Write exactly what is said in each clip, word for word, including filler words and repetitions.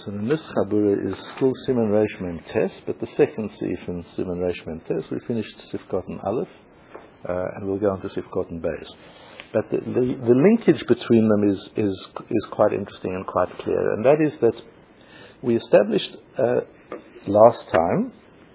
So the Nischabura is still Siman Reish Mem Tes, but the second Sif in Siman Reish Mem Tes, we finished Sifkot and Aleph, uh, and we'll go on to Sifkot and Beis. But the, the, the linkage between them is, is, is quite interesting and quite clear, and that is that we established uh, last time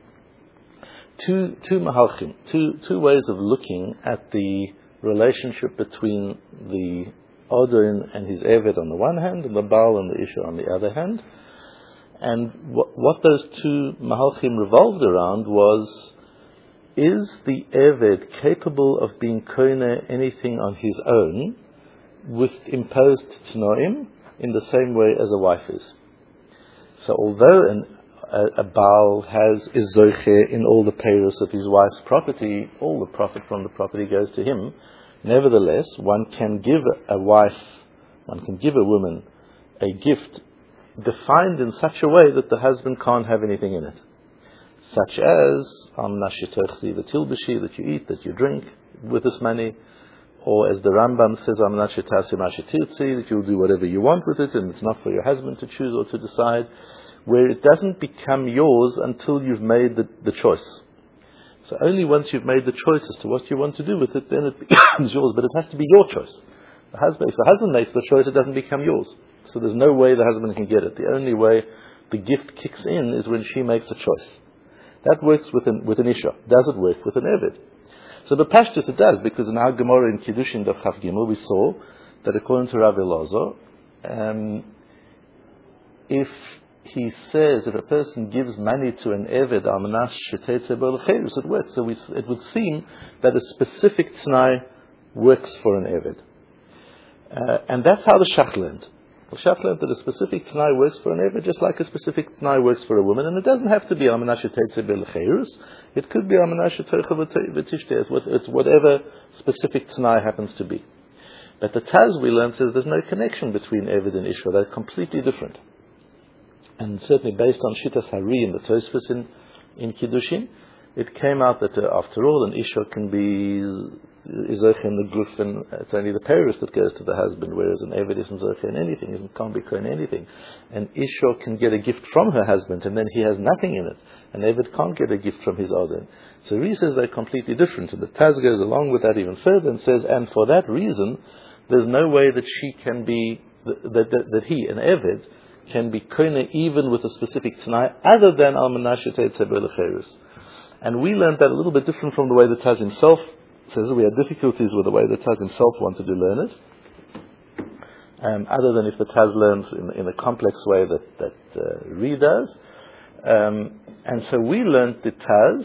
two, two mahalchim, two, two ways of looking at the relationship between the Odin and his Eved on the one hand, and the Baal and the Isha on the other hand. And what, what those two Mahalchim revolved around was, is the Eved capable of being Koine anything on his own with imposed Tnoim in the same way as a wife is? So although an, a, a Baal has is Zoche in all the payers of his wife's property, all the profit from the property goes to him. Nevertheless, one can give a wife, one can give a woman a gift defined in such a way that the husband can't have anything in it. Such as, the tilbishi, that you eat, that you drink with this money, or as the Rambam says, that you'll do whatever you want with it, and it's not for your husband to choose or to decide, where it doesn't become yours until you've made the, the choice. So only once you've made the choice as to what you want to do with it, then it becomes yours, but it has to be your choice. The husband, if the husband makes the choice, it doesn't become yours. So there's no way the husband can get it. The only way the gift kicks in is when she makes a choice. That works with an, with an Isha. Does it work with an Eved? So the Pashtus it does, because in our Gemara in Kiddushin Daf Chaf Gimel we saw that according to Rav Elazar, um, if he says if a person gives money to an Eved, Almanas Shetetze Bo L'Cheirus, it works. So we, it would seem that a specific T'nai works for an Eved. Uh, and that's how the Shach learned. The Shach learned that a specific T'nai works for an Eved just like a specific T'nai works for a woman. And it doesn't have to be Almanas Shetetze Bo L'Cheirus. It could be Almanas Shetetze V'Tishteh. It's whatever specific T'nai happens to be. But the Taz we learned says there's no connection between Eved and Isha. They're completely different. And certainly based on Shittas Hari and the Tosfos in, in Kiddushin, it came out that uh, after all, an Isha can be Zoche in the Guf, and it's only the Paris that goes to the husband, whereas an Eved isn't Zoche in anything, isn't, can't be Kohen anything. An Isha can get a gift from her husband, and then he has nothing in it. An Eved can't get a gift from his Odin. So Ri says they're completely different, and the Taz goes along with that even further and says, and for that reason, there's no way that she can be, that, that, that he, an Eved, can be koine even with a specific t'nai other than Almanas Shetetze Bo L'Cheirus. And we learned that a little bit different from the way the Taz himself says it. We had difficulties with the way the Taz himself wanted to learn it. Um, other than if the Taz learns in, in a complex way that, that uh, Ri does. Um, and so we learned the Taz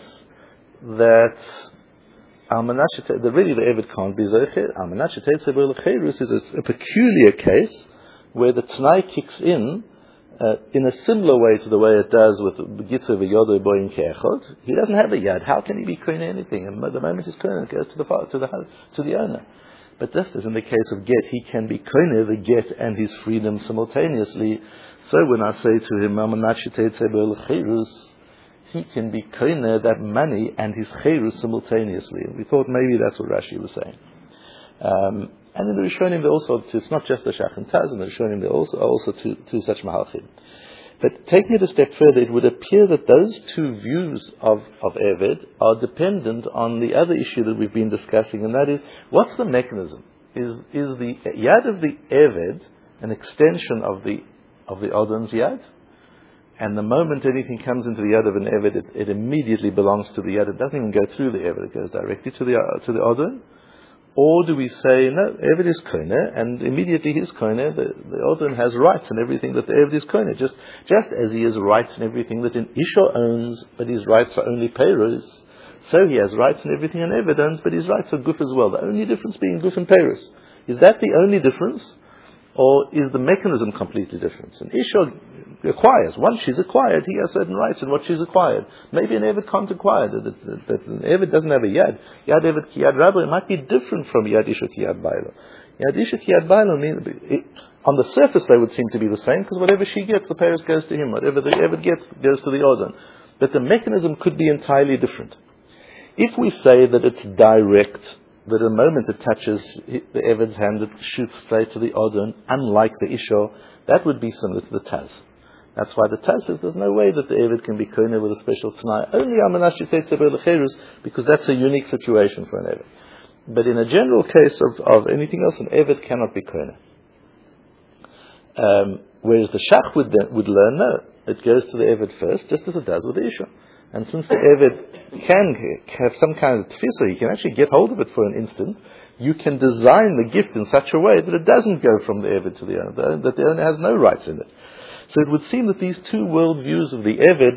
that Almanas Shetetze, that really the Eved can't be Zoche. Almanas Shetetze Bo L'Cheirus is a, a peculiar case where the T'nai kicks in uh, in a similar way to the way it does with Gitzu v'Yodo Boim Ke'echod. He doesn't have a yad. How can he be koine anything? And the moment he's koine, it goes to the to the to the owner. But just as in the case of get, he can be koine the get and his freedom simultaneously. So when I say to him, Almanas Shetetze Bo L'Cheirus, he can be koine that money and his cheirus simultaneously. And we thought maybe that's what Rashi was saying. Um, And in the Rishonim, there also, it's not just the Shach and Taz, in the Rishonim, there also are also two, two such Mahalchim. But taking it a step further, it would appear that those two views of, of Eved are dependent on the other issue that we've been discussing, and that is, what's the mechanism? Is is the Yad of the Eved an extension of the of the Odin's Yad? And the moment anything comes into the Yad of an Eved, it, it immediately belongs to the Yad. It doesn't even go through the Eved, it goes directly to the uh, to the Odin. Or do we say, no, Eved is koine, and immediately he's koine, the, the Odin has rights in everything that the Eved is koine, just, just as he has rights in everything that an Isha owns, but his rights are only Peiros, so he has rights in everything an Eved owns, but his rights are Guf as well. The only difference being Guf and Peiros. Is that the only difference? Or is the mechanism completely different? An Isha acquires. Once she's acquired, he has certain rights in what she's acquired. Maybe an Eved can't acquire that. that, that an Eved doesn't have a Yad. Yad Eved ki Yad Rabba, it might be different from Yad Isha ki Yad Bailo. Yad Isha ki Yad Bailo means, it, on the surface they would seem to be the same, because whatever she gets, the Paris goes to him. Whatever the Eved gets, goes to the Odin. But the mechanism could be entirely different. If we say that it's direct, that the moment it touches the Eved's hand, it shoots straight to the Odin, unlike the Isha, that would be similar to the Taz. That's why the Taz says there's no way that the Eved can be Koine with a special T'nai. Only Amanash Yitetze B'Lecherus, because that's a unique situation for an Eved. But in a general case of, of anything else, an Eved cannot be Koine. Um, whereas the Shach would, then, would learn, no, it goes to the Eved first, just as it does with the Isha. And since the Eved can have some kind of tfisa, he can actually get hold of it for an instant, you can design the gift in such a way that it doesn't go from the Eved to the owner, that the owner has no rights in it. So it would seem that these two world views of the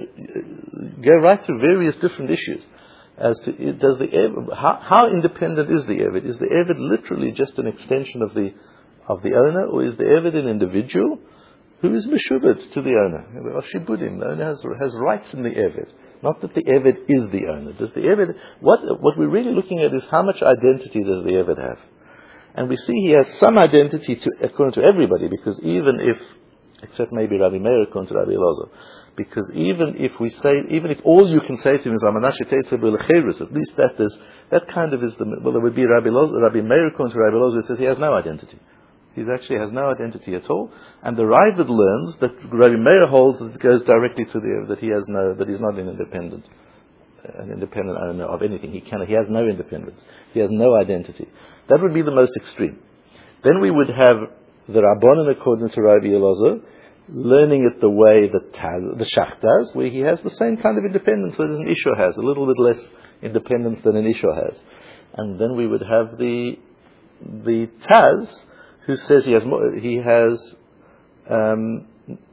Eved go right through various different issues. As to, does the Eved, how, how independent is the Eved? Is the Eved literally just an extension of the of the owner, or is the Eved an individual who is meshubed to the owner? The owner has, has rights in the Eved. Not that the Eved is the owner. Does the Eved, what, what we're really looking at is how much identity does the Eved have? And we see he has some identity to, according to everybody, because even if, except maybe Rabbi Meir according to Rabbi Elazar, because even if we say, even if all you can say to him is Ramanashi Teitze B'Lecherus, at least that is, that kind of is the, well, there would be Rabbi Elazar, Rabbi Meir according to Rabbi Elazar, who says he has no identity. He actually has no identity at all, and the Raavad learns that Rabbi Meir holds that it goes directly to the that he has no that he's not an independent, an independent owner of anything. He can he has no independence. He has no identity. That would be the most extreme. Then we would have the Rabbanan according to Rabbi Elazar learning it the way that Taz, the Shach does, where he has the same kind of independence that an Isha has, a little bit less independence than an Isha has, and then we would have the the Taz, who says he has more, he has um,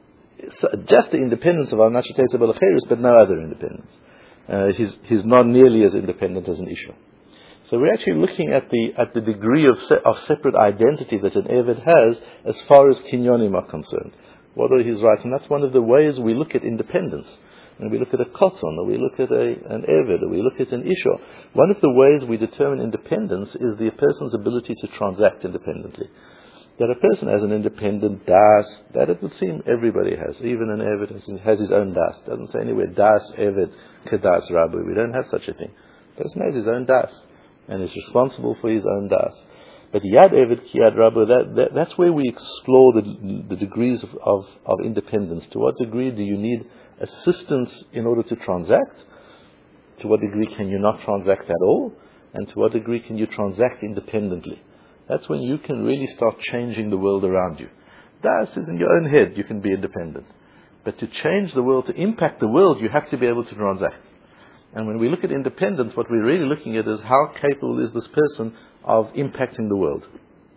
just the independence of Amanash Yitetze B'Lecherus, but no other independence. Uh, he's he's not nearly as independent as an Isha. So we're actually looking at the at the degree of se- of separate identity that an Eved has as far as Kinyonim are concerned. What are his rights? And that's one of the ways we look at independence. And we look at a Koton, or we look at a, an Eved, or we look at an Isha. One of the ways we determine independence is the person's ability to transact independently. That a person has an independent das, that it would seem everybody has. Even an Eved has, has his own das. It doesn't say anywhere das, Eved, kedas, Rabu. We don't have such a thing. The person has his own das, and is responsible for his own das. But Yad Eved, Ki Yad Rabu, that, that, that's where we explore the, the degrees of, of, of independence. To what degree do you need assistance in order to transact? To what degree can you not transact at all? And to what degree can you transact independently? That's when you can really start changing the world around you. Das is in your own head, you can be independent. But to change the world, to impact the world, you have to be able to transact. And when we look at independence, what we're really looking at is how capable is this person of impacting the world.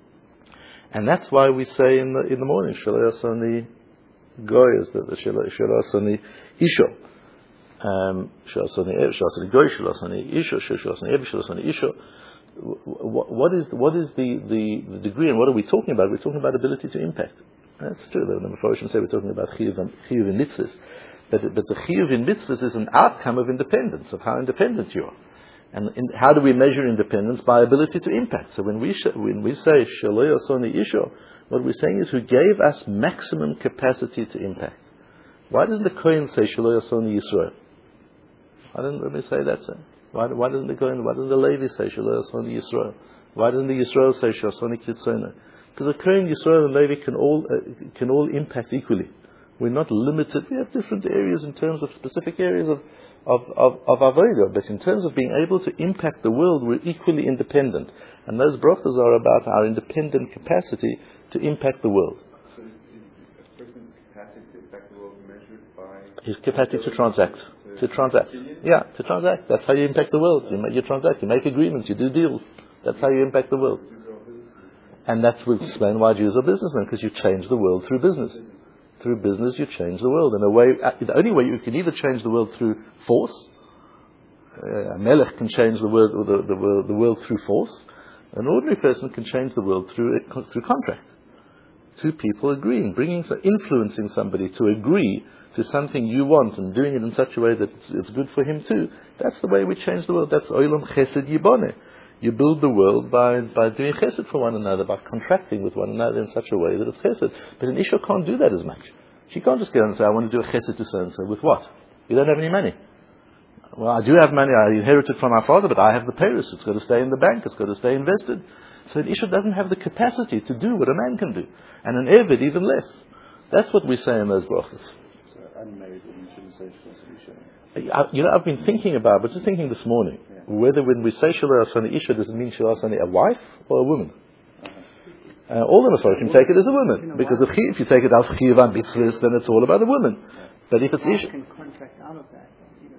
And that's why we say in the, in the morning, Shalai Asani Goy, the Shalai Asani Isho. Shalai Asani Goy, Shalai Asani Isho, Shalai Asani Ebi, Shalai Asani Isho. What is what is the, the, the degree, and what are we talking about? We're talking about ability to impact. That's true. The Mepharshim say we're talking about chiyuv in mitzvahs, but but the chiyuv in mitzvahs is an outcome of independence, of how independent you are, and in, how do we measure independence? By ability to impact. So when we sh- when we say Shaloi Asoni Isho, what we're saying is who gave us maximum capacity to impact. Why doesn't the Kohen say Shaloi Asoni Yisrael? Why didn't we say that? So? Why, why doesn't the Kohen, why doesn't the Levi say Shaloi Asoni Yisrael? Why doesn't the Yisrael say Shasoni Kitzona? Because the Kohen, Yisrael, and Levi can all uh, can all impact equally. We're not limited. We have different areas in terms of specific areas of of of, of avodah, but in terms of being able to impact the world, we're equally independent. And those brachas are about our independent capacity to impact the world. So is, is a person's capacity to impact the world measured by his capacity to transact? To transact. Yeah, to transact. That's how you impact the world. You, you transact. You make agreements. You do deals. That's how you impact the world. And that's will explain why Jews are businessmen, because you change the world through business. Through business, you change the world. In a way, the only way you can either change the world through force. Uh, a melech can change the world, or the, the world, the world through force. An ordinary person can change the world through through contract. Two people agreeing, bringing, influencing somebody to agree to something you want and doing it in such a way that it's, it's good for him too. That's the way we change the world. That's Olam Chesed Yiboneh. You build the world by, by doing chesed for one another, by contracting with one another in such a way that it's chesed. But an Isha can't do that as much. She can't just go and say, I want to do a chesed to so-and-so. With what? You don't have any money. Well, I do have money. I inherited from my father, but I have the payers. It's got to stay in the bank. It's got to stay invested. So an Isha doesn't have the capacity to do what a man can do. And an Eved even less. That's what we say in those brachas. unmarried woman shouldn't say Shalom Isha? I, you know, I've been thinking about, but just thinking this morning, Yeah. whether when we say Shalom Isha, does it mean Shalom a wife or a woman? Uh-huh. Uh, all the Mefarshim take it as a woman, because if, he, if you take it as Chiyuv and Bitzvahs, then it's all about a woman. Yeah. But if it's Wife Isha, can contract out of that, even,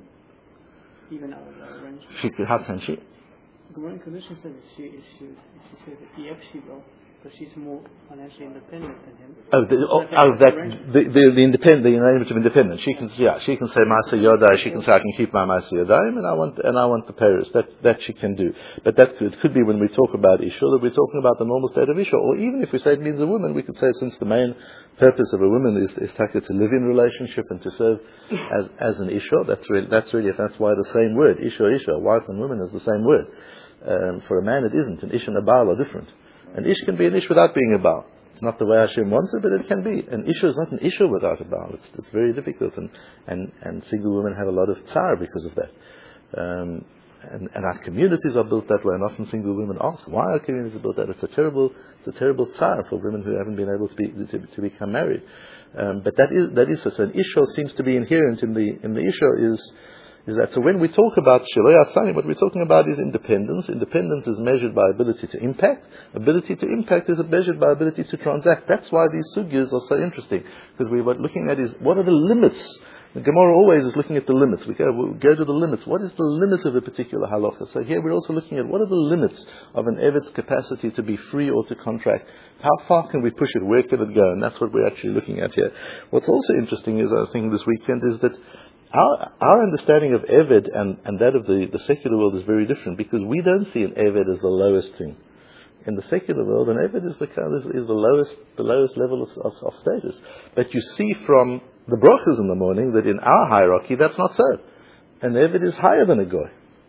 even out of that arrangement. she could, how can she? Gemara and Kedushin says if she, if she, if she says that if she will, because she's more financially independent than him. Oh, the, oh, oh that the, the the independent, the arrangement of independence. She can, yeah, she can say Ma'aseh Yodai. She can say I can keep my Ma'aseh Yodai, and I want and I want the Paris. That that she can do. But that could, could be when we talk about Isha, that we're talking about the normal state of Isha, or even if we say it means a woman, we could say since the main purpose of a woman is is taka to live in relationship and to serve as as an Isha. That's really that's really that's why the same word Isha Isha, wife and woman, is the same word. Um, for a man, it isn't. An Ish and a Baal are different. An Ish can be an Ish without being a Baal. It's not the way Hashem wants it, but it can be. An Isha is not an Isha without a Baal. It's, it's very difficult, and, and, and single women have a lot of tsar because of that. Um, and, and our communities are built that way, and often single women ask why our communities are built that. It's a terrible, it's a terrible tsar for women who haven't been able to, be, to, to become married. Um, but that is that is so. An Isha seems to be inherent in the in the Isha is. Is that so? When we talk about Shiloi Asani, what we're talking about is independence. Independence is measured by ability to impact. Ability to impact is measured by ability to transact. That's why these sugyas are so interesting, because we what looking at is what are the limits. The Gemara always is looking at the limits. We go, we go to the limits. What is the limit of a particular halacha? So here we're also looking at what are the limits of an Eved's capacity to be free or to contract. How far can we push it? Where can it go? And that's what we're actually looking at here. What's also interesting is, I was thinking this weekend, is that Our, our understanding of Eved and, and that of the, the secular world is very different, because we don't see an Eved as the lowest thing. In the secular world, an Eved is the, is, is the lowest the lowest level of, of, of status. But you see from the brachas in the morning that in our hierarchy that's not so. An Eved is higher than a goy.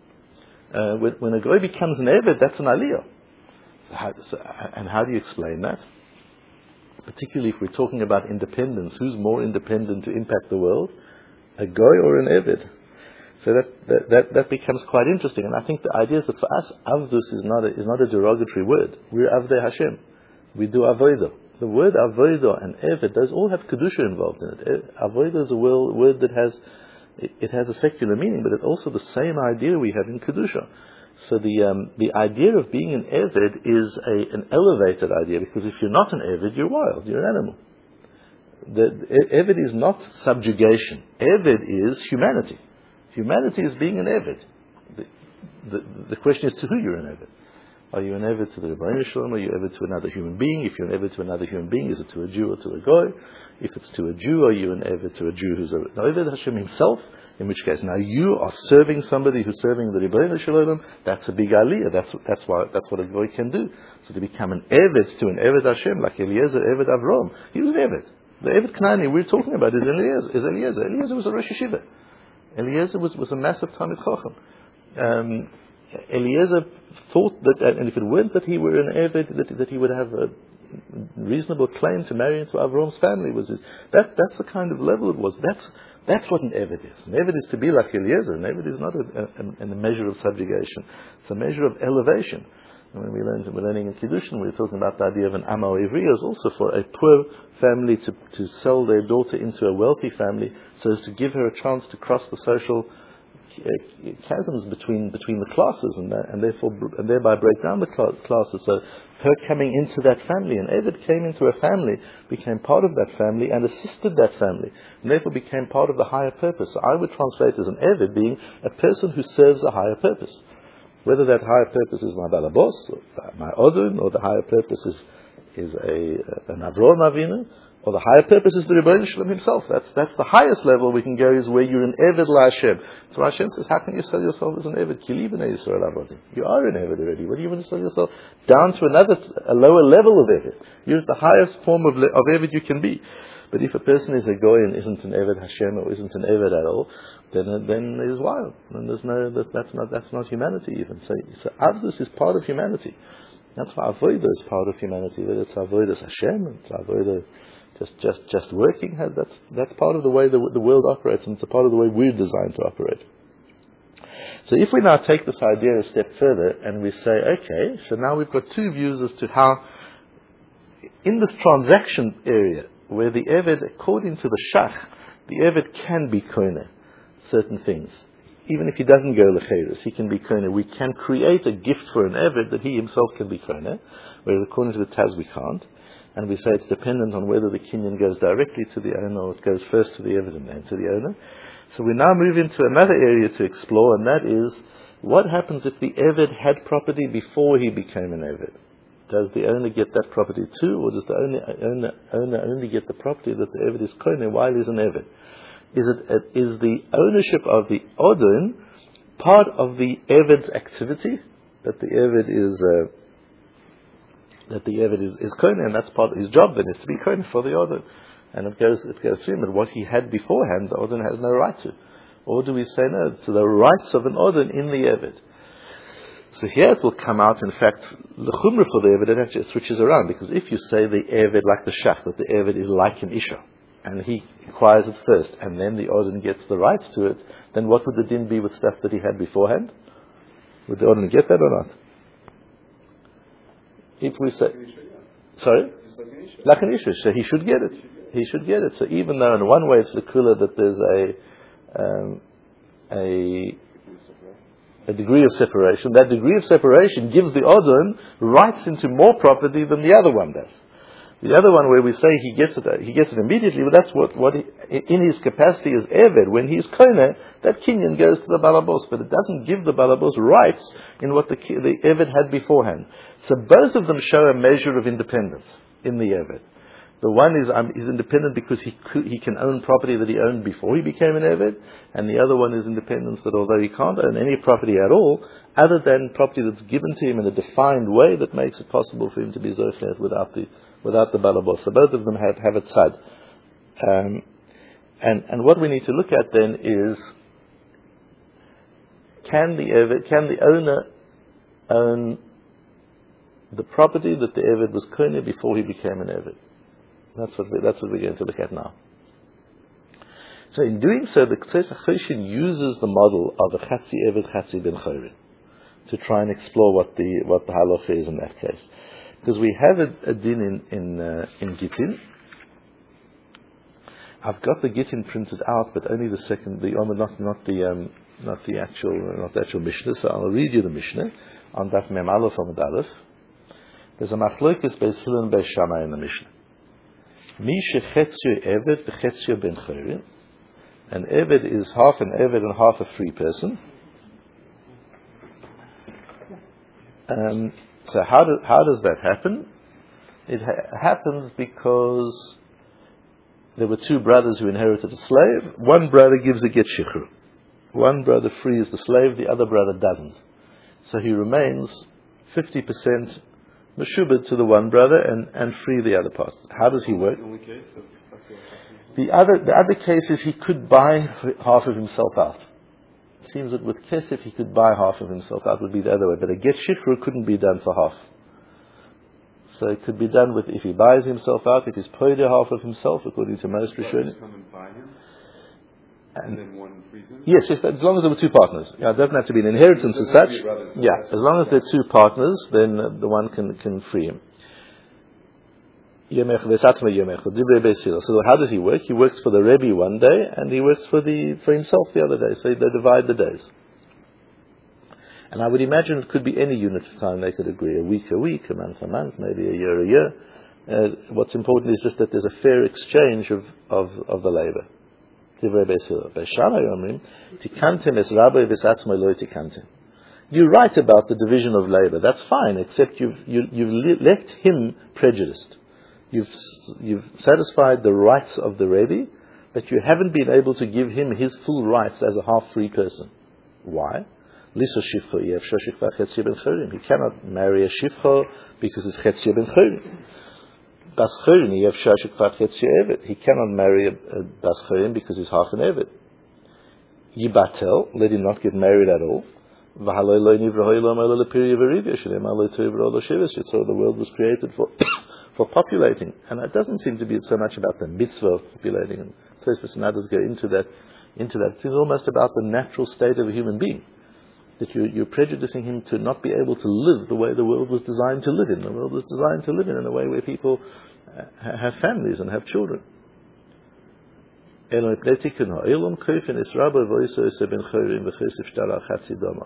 Uh, when, when a goy becomes an Eved, that's an aliyah. How, so, and how do you explain that? Particularly if we're talking about independence, who's more independent to impact the world? A goy or an Eved? So that, that that that becomes quite interesting. And I think the idea is that for us, Avdus is not a, is not a derogatory word. We're Avdei Hashem. We do Avodah. The word Avodah and Eved, those all have Kedusha involved in it. Avodah is a word that has, it, it has a secular meaning, but it's also the same idea we have in Kedusha. So the um, the idea of being an Eved is a, an elevated idea, because if you're not an Eved, you're wild, you're an animal. The, Eved is not subjugation. Eved is humanity. Humanity is being an Eved. The, the, the question is to who you're an Eved. Are you an Eved to the Rebbeinu Shalom? Are you an Eved to another human being? If you're an Eved to another human being, is it to a Jew or to a Goy? If it's to a Jew, are you an Eved to a Jew who's a now, Eved Hashem himself? In which case, now you are serving somebody who's serving the Rebbeinu Shalom. That's a big aliyah. That's that's why that's what a Goy can do. So to become an Eved to an Eved Hashem, like Eliezer, Eved Avrom, he was an Eved. The Eved Kanani we're talking about is Eliezer. Is Eliezer. Eliezer was a Rosh Yeshiva. Eliezer was, was a massive Talmid Chacham. Um, Eliezer thought that, and if it weren't that he were an Eved, that, that he would have a reasonable claim to marry into Avrom's family. Was his, that that's the kind of level it was. That's that's what an Eved is. An Eved is to be like Eliezer. An Eved is not a, a, a measure of subjugation. It's a measure of elevation. When we learned, we're learning in Kiddushin, we were talking about the idea of an Amo Ivri as also for a poor family to, to sell their daughter into a wealthy family, so as to give her a chance to cross the social chasms between between the classes, and that, and therefore and thereby break down the classes. So her coming into that family, and Eved came into a family, became part of that family, and assisted that family, and therefore became part of the higher purpose. So I would translate as an Eved being a person who serves a higher purpose. Whether that higher purpose is my balabos, or my odun, or the higher purpose is, is a, an Avraham Avinu, or the higher purpose is the Rebbeinu Shalom himself. That's that's the highest level we can go, is where you're an Eved la Hashem. So Hashem says, how can you sell yourself as an Eved? Kili b'nei Yisrael avodim. You are an Eved already. What do you want to sell yourself down to another, a lower level of Eved? You're at the highest form of, of Eved you can be. But if a person is a goy and isn't an Eved Hashem, or isn't an Eved at all, then then he's wild. And there's no that, that's not that's not humanity even. So so Avdus is part of humanity. That's why Avodah is part of humanity. Whether it's Avodah Hashem, it's Avodah just just just working. That's that's part of the way the the world operates, and it's a part of the way we're designed to operate. So if we now take this idea a step further and we say, okay, so now we've got two views as to how, in this transaction area, where the Eved, according to the Shach, the Eved can be Koine certain things. Even if he doesn't go Lecheres, he can be Koine. We can create a gift for an Eved that he himself can be Koine, whereas according to the Taz we can't. And we say it's dependent on whether the Kinyan goes directly to the owner or it goes first to the Eved and then to the owner. So we now move into another area to explore, and that is, what happens if the Eved had property before he became an Eved? Does the owner get that property too, or does the owner, owner, owner only get the property that the Eved is Koine while he's an Eved? Is it is the ownership of the Odin part of the Eved's activity, that the Eved is uh, that the Eved is, is Koine, and that's part of his job then, is to be Koine for the Odin, and it goes it goes through him. But what he had beforehand, the Odin has no right to. Or do we say no to the rights of an Odin in the Eved? So here it will come out, in fact, the Chumrah for the Eved, it actually switches around, because if you say the Eved, like the Shach, that the Eved is like an Isha, and he acquires it first, and then the Odin gets the rights to it, then what would the din be with stuff that he had beforehand? Would the Odin get that or not? If we say, sorry? Like an Isha, so he should get it. He should get it. So even though in one way it's the kula that there's a, um, a, a degree of separation, that degree of separation gives the Odin rights into more property than the other one does. The other one where we say he gets it, he gets it immediately, but that's what, what he, in his capacity as Eved, when he's Koine, that Kinyan goes to the Balabos, but it doesn't give the Balabos rights in what the, the Eved had beforehand. So both of them show a measure of independence in the Eved. The one is um, is independent because he could, he can own property that he owned before he became an Eved, and the other one is independence that although he can't own any property at all, other than property that's given to him in a defined way that makes it possible for him to be Zochet without the without the Balabos. So both of them have, have a tzad. Um, and, and what we need to look at then is, can the Eved, can the owner own the property that the Eved was Koine before he became an Eved? That's what, we, that's what we're going to look at now. So in doing so, the Ktseis HaChoshen uses the model of a Chatzi Eved, Chatzi Ben Chorin to try and explore what the, what the halacha is in that case. Because we have a, a din in in, uh, in Gittin. I've got the Gittin printed out, but only the second, the um, not not the um, not the actual not the actual Mishnah. So I'll read you the Mishnah on Daf Mem Aleph Amud Aleph. There's a machlokes Beis Hillel and Beis Shammai in the Mishnah. Mi shechetzio Eved v'chetzio ben Chorin. An Eved is half an Eved and half a free person. Um, So how, do, how does that happen? It ha- happens because there were two brothers who inherited a slave. One brother gives a get shichur. One brother frees the slave, the other brother doesn't. So he remains fifty percent meshubed to the one brother and, and free the other part. How does he work? The other, the other case is he could buy half of himself out. It seems that with kesef he could buy half of himself out, would be the other way. But a get shikru couldn't be done for half. So it could be done with, if he buys himself out, if he's paid half of himself, according to most Rishonim. come and buy him, and, and then one frees him? Yes, yes, as long as there were two partners. Yeah, it doesn't have to be an inheritance as such. Brothers, so yeah, as long as there are two partners, then uh, the one can, can free him. So how does he work? He works for the Rebbe one day, and he works for the for himself the other day. So they divide the days. And I would imagine it could be any unit of time they could agree: a week, a week, a month, a month, maybe a year, a year. Uh, what's important is just that there's a fair exchange of of, of the labor. You write about the division of labor. That's fine, except you've you, you've left him prejudiced. You've you've satisfied the rights of the Rebbe, but you haven't been able to give him his full rights as a half-free person. Why? He cannot marry a shifcha because it's chetzia ben chorin. Bas chorin, he cannot marry a, a bas chorin because he's half an eved. Yibatel, let him not get married at all. So the world was created for for populating, and it doesn't seem to be so much about the mitzvah of populating. And Tosfos and others go into that. Into that, it's almost about the natural state of a human being. That you, you're prejudicing him to not be able to live the way the world was designed to live in. The world was designed to live in in a way where people uh, have families and have children. אלא מפני תיקון העולם כופן es rabbi voiso es ben chorim v'chesef shtar al chatzi domav.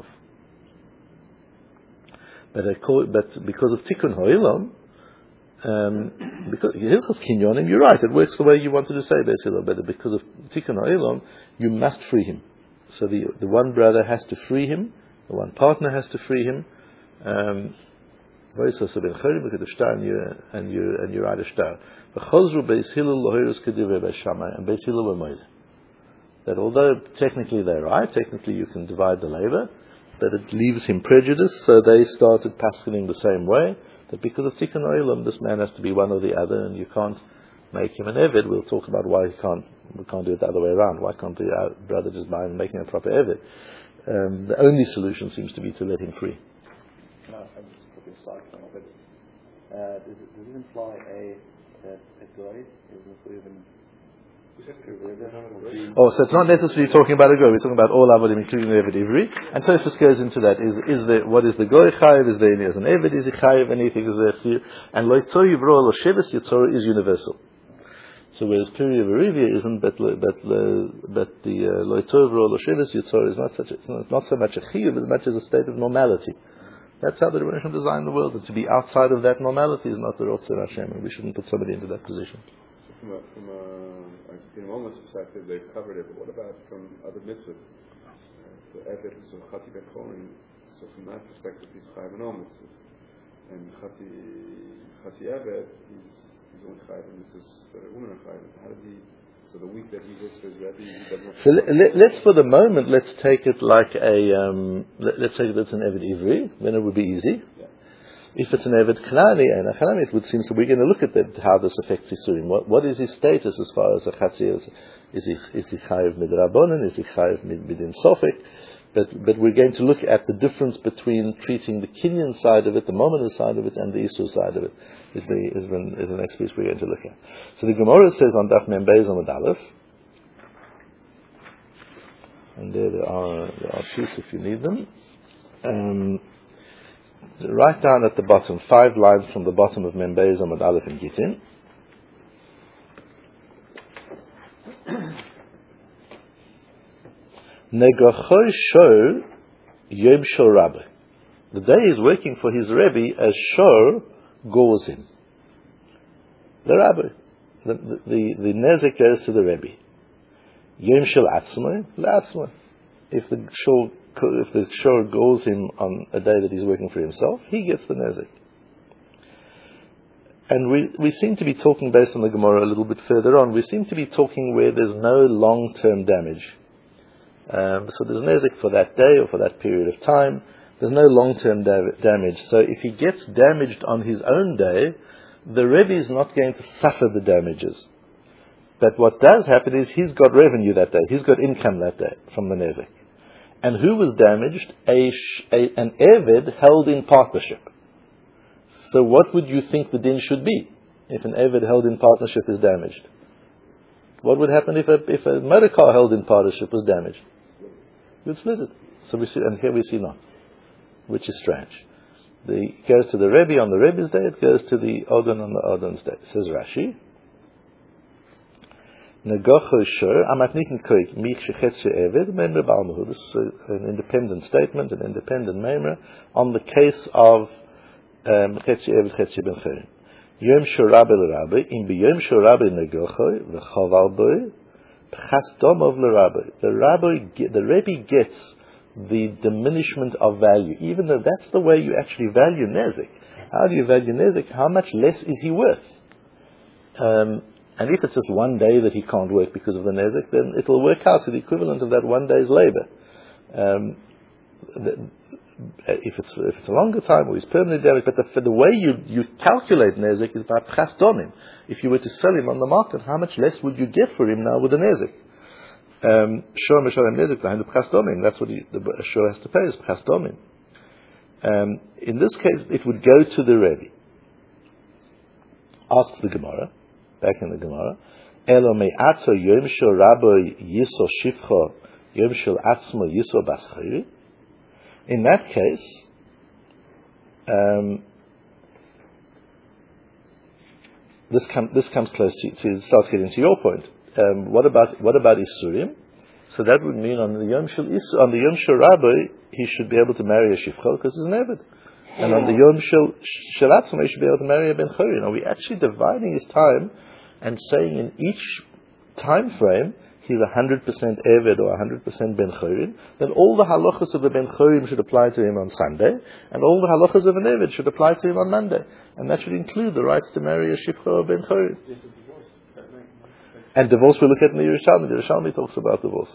But, I call, but because of tikkun ha'olam, um, because Hilchos Kinyonim, you're right, it works the way you wanted to say Beis, but because of tikkun ha'olam, you must free him. So the the one brother has to free him, the one partner has to free him. Um, and you and you and you write a star. And Beis Hillel were moed. That although technically they're right, technically you can divide the labor, that it leaves him prejudice. So they started paskening the same way. That because of tikkun olam, this man has to be one or the other, and you can't make him an eved. We'll talk about why he can't. We can't do it the other way around. Why can't the brother just buy him and make him a proper eved? Um, the only solution seems to be to let him free. No, I'm just putting a side comment, but uh, does, it, does it imply a that a guy isn't even? Oh, so it's not necessarily talking about a goy. We're talking about all avodim, including the eved ivri. And Tosfos goes into that. Is is there what is the goy chayiv? Is there any as an eved? Is he chayiv? Anything is there? And lo toyu v'ro lo sheves yitzor is universal. So whereas Piri of Arivia isn't, but but but the lo toyu v'ro lo sheves yitzor is not such. It's not, not so much a chiyuv as much as a state of normality. That's how the Rebbe Hashem designed the world. And to be outside of that normality is not the Rotzer Hashem, and we shouldn't put somebody into that position. From a, from a, in a moment's perspective, they've covered it, but what about from other mitzvahs? Uh, so Eved, so Chati Ben Chorin, so from that perspective, he's Chayav in all mitzvahs. And Chati, Chati Eved, he's, he's only Chayav in mitzvahs that are women are Chayav. How did he, so the week that he works for his Rebbe, he doesn't... So let, let, let's, for the moment, let's take it like a, um, let, let's say that's an Eved Ivri, then it would be easy. Yeah. If it's an Eved Kanani and a Chanami, it would seem so we're going to look at that, how this affects Yisurim. What, what is his status as far as a Chatzi is? Is he, is he Chayiv Mid Rabbonin? Is he Chayiv Mid Midin Sofik? But, but we're going to look at the difference between treating the Kinyan side of it, the Mominah side of it, and the Isur side of it, is the, is the, is the next piece we're going to look at. So the Gemara says on Daf Mem Beis Amud Aleph, and there, there are, there are sheets if you need them. Um, Right down at the bottom, five lines from the bottom of Mem Beis Amud Aleph in Gittin. Negachoi Shor Yom Shor Rabbi. The day he's working for his Rebbe as Shor gores him. The Rabbi. The, the, the, the Nezek goes to the Rebbe. Yom Shor Atzmai, L'Atzmai. If the Shor If the shor goes him on a day that he's working for himself, he gets the nezek. And we, we seem to be talking, based on the Gemara a little bit further on, we seem to be talking where there's no long-term damage. Um, so there's nezek for that day or for that period of time. There's no long-term da- damage. So if he gets damaged on his own day, the Rebbe is not going to suffer the damages. But what does happen is he's got revenue that day. He's got income that day from the nezek. And who was damaged? A, a, an Eved held in partnership. So what would you think the din should be if an Eved held in partnership is damaged? What would happen if a, if a motor car held in partnership was damaged? You'd split it. So we see, and here we see not, which is strange. The, it goes to the Rebbe on the Rebbe's day, it goes to the Odin on the Odin's day. Says Rashi. This is an independent statement, an independent memra on the case of Chetzi Eved Chetzi Ben Chorim. Yom Shor Rabbi l'Rabbi, im b'Yom Shor Rabbi negochoi v'chaval boi p'chas domov l'Rabbi. The Rabbi, the Rebbe gets the diminishment of value, even though that's the way you actually value Nezek. How do you value Nezek? How much less is he worth? Um, And if it's just one day that he can't work because of the nezek, then it'll work out to the equivalent of that one day's labor. Um, the, if it's if it's a longer time or he's permanently damaged, but the, the way you, you calculate nezek is by p'chas domim. If you were to sell him on the market, how much less would you get for him now with the nezek? Shor meshalem nezek behind the p'chas domim. That's what he, the shor has to pay is p'chas domim. Um, in this case, it would go to the Rebbe. Asks the Gemara. Back in the Gemara, Elo me'ato yom shel rabbi yiso shifcho yom shel atzmo yiso baschiri. In that case, um, this, com- this comes close to, to start getting to your point. um, what about what about Isurim? So that would mean on the Yom Shel Isur, on the Yom Shel Rabbi, he should be able to marry a Shifcha because he's an Eved. And on the Yom Shel Shel Atzma, he should be able to marry a Ben Chorin. Are we actually dividing his time and saying in each time frame he's one hundred percent Eved or one hundred percent Ben Chorin? Then all the halachas of the Ben Chorin should apply to him on Sunday, and all the halachas of an Eved should apply to him on Monday. And that should include the rights to marry a Shifcha or Ben Chorin. And divorce we look at in the Yerushalmi. The Yerushalmi talks about divorce.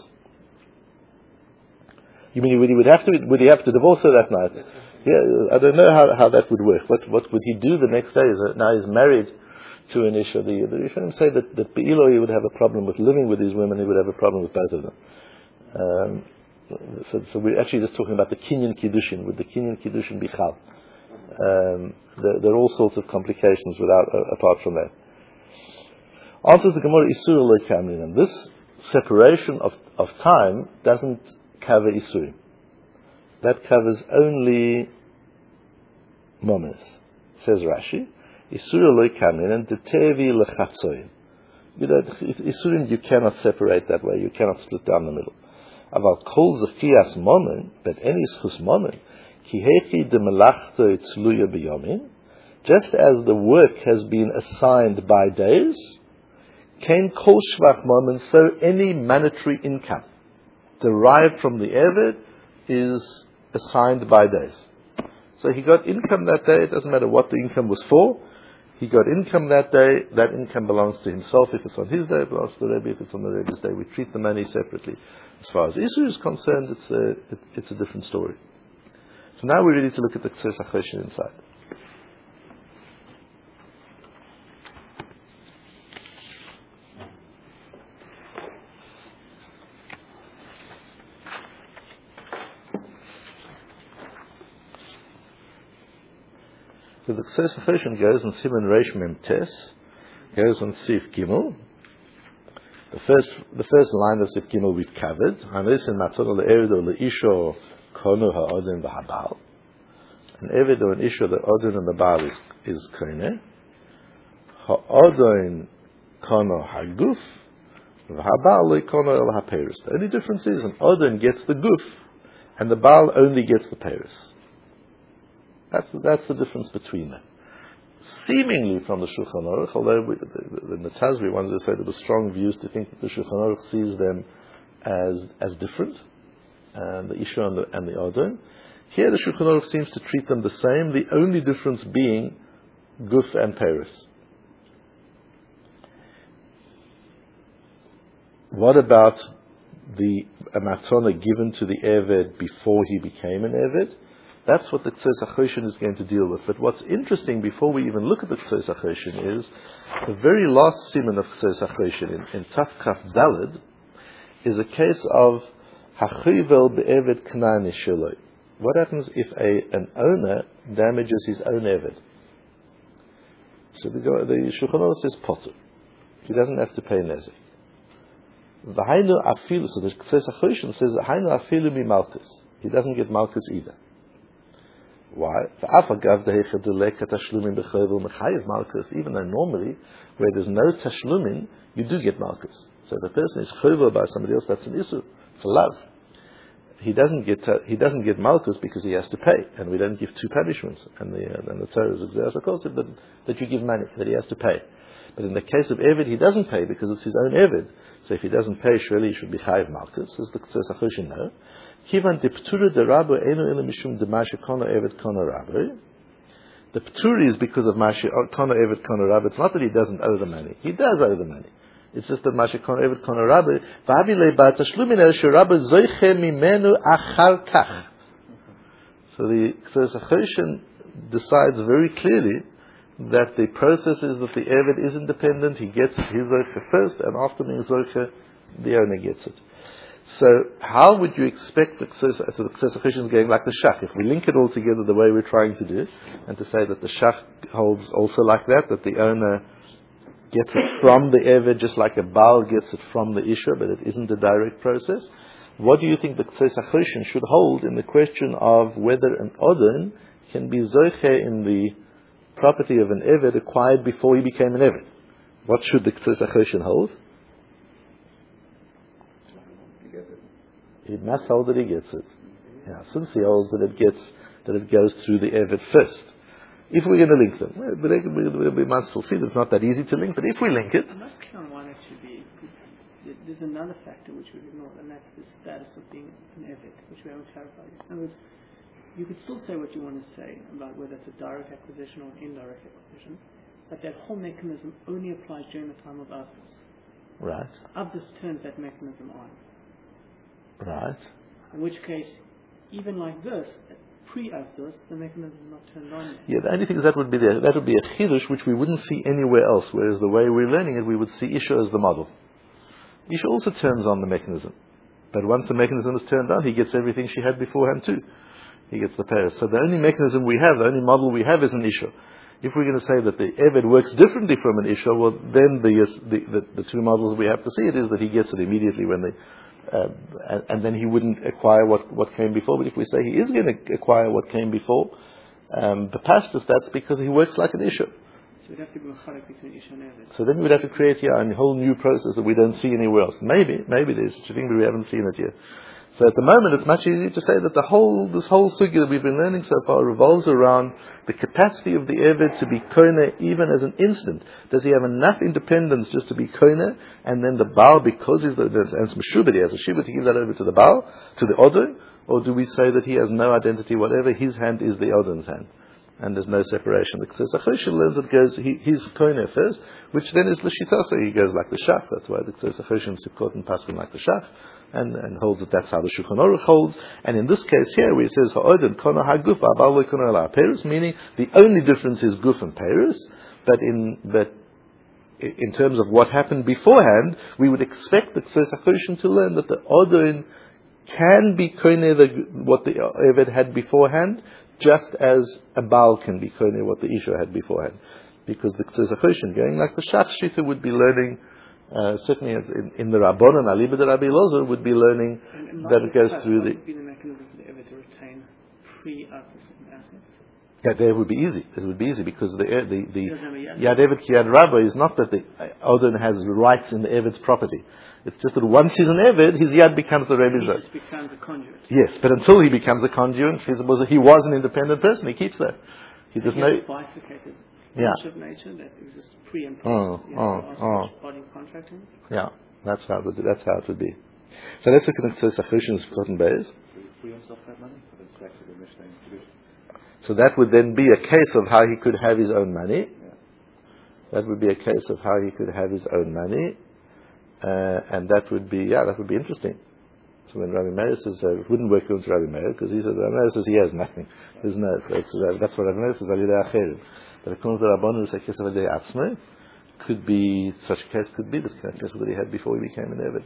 You mean would he would have to would he have to divorce her that night? Yeah, I don't know how, how that would work. What what would he do the next day? Is that now he's married to an Isha. The the Rishonim say that that Be'ilo he would have a problem with living with these women. He would have a problem with both of them. Um, so so we're actually just talking about the Kinyan Kiddushin. Would the Kinyan Kiddushin be chal? Um, there, there are all sorts of complications without uh, apart from that. Answers the Gemara Isur lo kamrin, and this separation of, of time doesn't cover Isurim. That covers only Momes. Says Rashi, Isur lo kamrin and detevi lechatzoyin. You know, Isurim you cannot separate that way. You cannot split down the middle. Aval kol zechias momen, but any schus momen, ki hechi de melachto etzluya biyomin. Just as the work has been assigned by days, Kain kol shvach moment, so any monetary income derived from the Eved is assigned by days. So he got income that day, it doesn't matter what the income was for. He got income that day, that income belongs to himself. If it's on his day, it belongs to the Rebbe. If it's on the Rebbe's day, we treat the money separately. As far as Isur is concerned, it's a, it, it's a different story. So now we're ready to look at the K'tzos HaChoshen inside. So the K'tzos HaChoshen goes on Siman Reish Mem Tes, goes on Sif Gimel. The first, the first line of Sif Gimel we've covered. Hanis in Matzono le'Eved or le'Isho konu ha'odin v'habal. An Eved or an Isho, the Odin and the Baal is, is kone. Ha'odin konu ha'guf v'habal le'kono el ha'peris. The only difference is an Odin gets the guf and the Baal only gets the peris. That's, that's the difference between them. Seemingly from the Shulchan Aruch, although we, the, the Tazri wanted to say there were strong views to think that the Shulchan Aruch sees them as as different, and the Isha and the, and the Odin. Here the Shulchan Aruch seems to treat them the same, the only difference being Guf and Peris. What about the Matana given to the Eved before he became an Eved? That's what the K'tzos HaChoshen is going to deal with. But what's interesting, before we even look at the K'tzos HaChoshen, is the very last siman of K'tzos HaChoshen in, in Taf Kaf Daled is a case of Hachivel be'eved Knani Sheloi. What happens if a, an owner damages his own Eved? So the, the Shulchan Aruch says Potter. He doesn't have to pay Nezek. V'hainu afilu, so the K'tzos HaChoshen says V'hainu afilu mi Malkus. He doesn't get Malkus either. Why? Even though normally, where there's no tashlumin, you do get malchus. So the person is chover by somebody else, that's an issue for love. He doesn't get uh, he doesn't get malchus because he has to pay, and we don't give two punishments. And the uh, and the Torah is exercised, of course, that that you give money that he has to pay. But in the case of Eved, he doesn't pay because it's his own Eved. So if he doesn't pay, surely he should be chayiv malchus, as the K'tzos HaChoshen know. Kivan de ptura de rabo enu elu mishum de mashe kono Eved kono rabo. The pturi is because of mashe kono Eved kono rabo. It's not that he doesn't owe the money. He does owe the money. It's just that mashe kono Eved kono rabo. V'avi leiba tashlumin el shirabo zoiche mimenu achar kach. So the K'tzos HaChoshen decides very clearly that the process is that the Eved is independent. He gets his zoiche first, and after being zoiche, the owner gets it. So how would you expect the K'tzos HaChoshen going like the Shach? If we link it all together the way we're trying to do, and to say that the Shach holds also like that, that the owner gets it from the Eved just like a Baal gets it from the Isha, but it isn't a direct process. What do you think the K'tzos HaChoshen should hold in the question of whether an Odin can be Zoiche in the property of an Eved acquired before he became an Eved? What should the K'tzos HaChoshen hold? He must hold that he gets it. Yeah, since he holds that it gets that it goes through the Eved first. If we're going to link them, well, we, we, we must still see that it's not that easy to link, but if we link it, I'm not clear on why that should be. There's another factor which we've ignored, and that's the status of being an Eved, which we haven't clarified yet. In other words, you could still say what you want to say about whether it's a direct acquisition or an indirect acquisition, but that whole mechanism only applies during the time of Avdus. right, Avdus turns that mechanism on. right. In which case, even like this, pre-Avdus, the mechanism is not turned on yet. Yeah, the only thing is that would be the, that would be a chidush which we wouldn't see anywhere else. Whereas the way we're learning it, we would see Isha as the model. Isha also turns on the mechanism, but once the mechanism is turned on, he gets everything she had beforehand too. He gets the Paris. So the only mechanism we have, the only model we have, is an Isha. If we're going to say that the Eved works differently from an Isha, well, then the, the, the, the two models we have to see it is that he gets it immediately when they. Uh, and, and then he wouldn't acquire what, what came before. But if we say he is going to acquire what came before, um, the pashtus, that's because he works like an Isha. So we'd have to be mechalek between Isha and Eved. So then we would have to create here a whole new process that we don't see anywhere else. Maybe, maybe there's such a thing, but we haven't seen it yet. So at the moment, it's much easier to say that the whole, this whole sugya that we've been learning so far revolves around the capacity of the Eved to be kona even as an instant. Does he have enough independence just to be kona, and then the Baal, because he's the, and it's meshubed, he has a shibud to give that over to the Baal, to the Odin, or do we say that he has no identity whatever, his hand is the Odin's hand, and there's no separation? The Ktseis HaChoshen learns that goes, he, he's kona first, which then is l'shita, so he goes like the Shach, that's why the Ktseis HaChoshen Sukkot and Paskin like the Shach, and, and holds that that's how the Shulchan Aruch holds. And in this case here, where it says ha'odin kona ha'guf abal lo kona la peris, meaning the only difference is guf and peris, but in but in terms of what happened beforehand, we would expect the Ktseis HaChoshen to learn that the odin can be kona the what the Eved had beforehand, just as a Baal can be kona what the Isha had beforehand, because the Ktseis HaChoshen, going like the Shach Shita, would be learning. Uh, certainly in, in the Rabbanon, Aliba de Rabbi Lozer would be learning And, and that it goes through what the... would be the mechanism for the Eved to retain pre-Avdus assets? Yeah, there would be easy. It would be easy because the the, the Doesn't have a yad. Yad Eved Ki Yad Rabba is not that the Odin has rights in the Eved's property. It's just that once he's an Eved, his Yad becomes the Rebbe's He Yad. just becomes a conduit. Yes, but until he becomes a conduit, he was, he was an independent person. He keeps that. He does He no... has a bifurcated Yeah. ownership nature that exists pre and Oh, post. You oh, know, oh. body contracting. Yeah, that's how it would, that's how it would be. So let's look at the Ktseis HaChoshen's Cotton Bays. Will he free himself that money? Or does it back to the Mishnah in Kiddush? So that would then be a case of how he could have his own money. Yeah. That would be a case of how he could have his own money. Uh, and that would be, yeah, that would be interesting. So when Rabbi Meir says, uh, it wouldn't work against Rabbi Meir, because he says, Rabbi Meir says he has nothing. There's no, so it's, uh, that's what Rabbi Meir says, Alidei Acherim. But according to the Rabbanon, it's a case of Alidei Atzmai. Could be, such a case could be the case that he had before he became an Eved.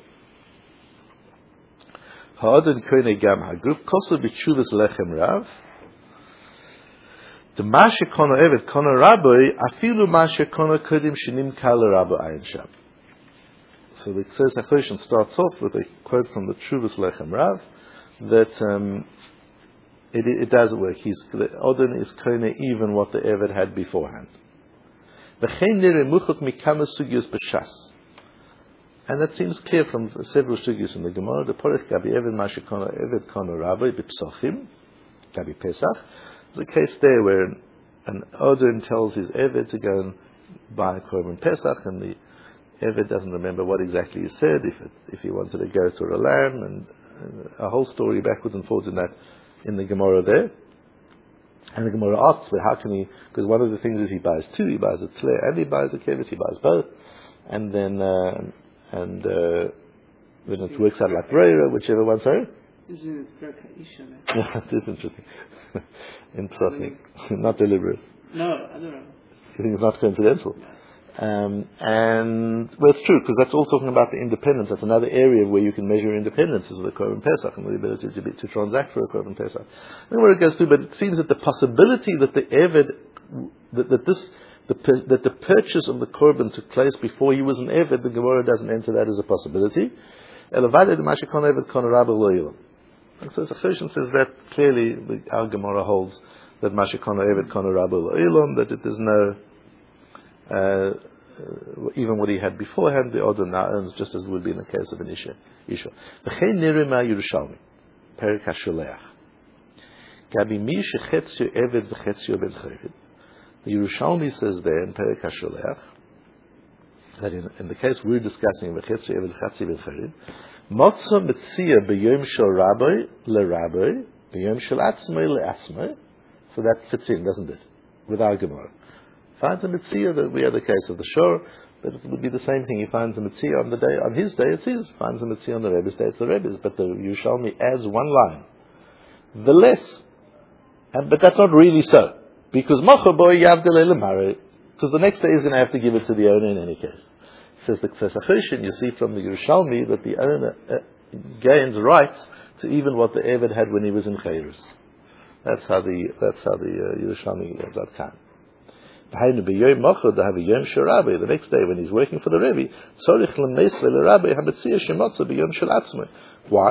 Ha'adon koine gam ha'guf, koso b'tshuvas lechem rav. The Masha kono Eved kono Rabbi, afilu Masha kono kodim shenim kal Rabbi ayin sham. So the Ktseis HaChoshen starts off with a quote from the Tshuvas Lechem Rav that um, it, it doesn't work. He's, the Odin is kone even what the Eved had beforehand. And that seems clear from several sugyos in the Gemara. The Porach Gabi Eved Masha Kono Eved Kono Rabbi B'Psochim Gabi Pesach. There's a case there where an Odin tells his Eved to go and buy a Korban Pesach, and the Eved doesn't remember what exactly he said, if it, if he wanted a goat or a lamb, and, and a whole story backwards and forwards in that, in the Gemara there. And the Gemara asks, but how can he, because one of the things is he buys two, he buys a tzler and he buys a kevet, he buys both, and then, uh, and, uh, then it works out like Reira, whichever one, sorry? Isn't it very Isha? Yeah, it is interesting. In Psochim, not deliberate. No, I don't know. You think it's not coincidental? Um, and, well, it's true, because that's all talking about the independence. That's another area where you can measure independence, is with the Korban Pesach, and the ability to, be, to transact for a Korban Pesach. I don't know where it goes to, but it seems that the possibility that the Eved, that, that this, the, that the purchase of the Korban took place before he was an Eved, the Gemara doesn't enter that as a possibility. So the Choshen says that clearly, the, our Gemara holds that Mashikona Eved Kona Rabba Lo'ilam, that it is no, Uh, uh, even what he had beforehand, the Odin now earns just as would be in the case of an Isha. Isha. V'chein nirima Yerushalmi, Perek HaSholeach. Gabi mi shechetzio eved v'chetzio ben chovid. The Yerushalmi says there in Perek HaSholeach that in, in the case we're discussing v'chetzio eved v'chetzio ben chovid, Motza metzia b'yom shel rabbi le-rabbi, b'yom shel atzmai le-atzmai. So that fits in, doesn't it? With our Gemara. Finds a metzia that we have the case of the shor, but it would be the same thing. He finds a metzia on the day, on his day it's his. Finds a metzia on the Rebbe's day it's the Rebbe's. But the Yerushalmi adds one line. The less, and but that's not really so, because macha boy yavdel elamare, because the next day he's going to have to give it to the owner in any case. Says the Ksesachoshin, you see from the Yerushalmi that the owner uh, gains rights to even what the Eved had when he was in Chayrus. That's how the that's how the uh, Yerushalmi ends up time. The next day when he's working for the Rebbe, why?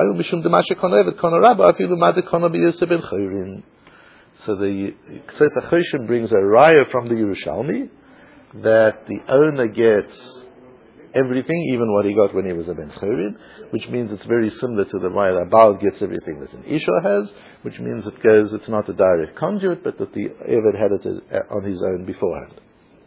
So the Ksesachoshin brings a raya from the Yerushalmi that the owner gets everything, even what he got when he was a Ben Chorin, which means it's very similar to the way that Baal gets everything that an Isha has, which means it goes, it's not a direct conduit, but that the Eved had it as, uh, on his own beforehand.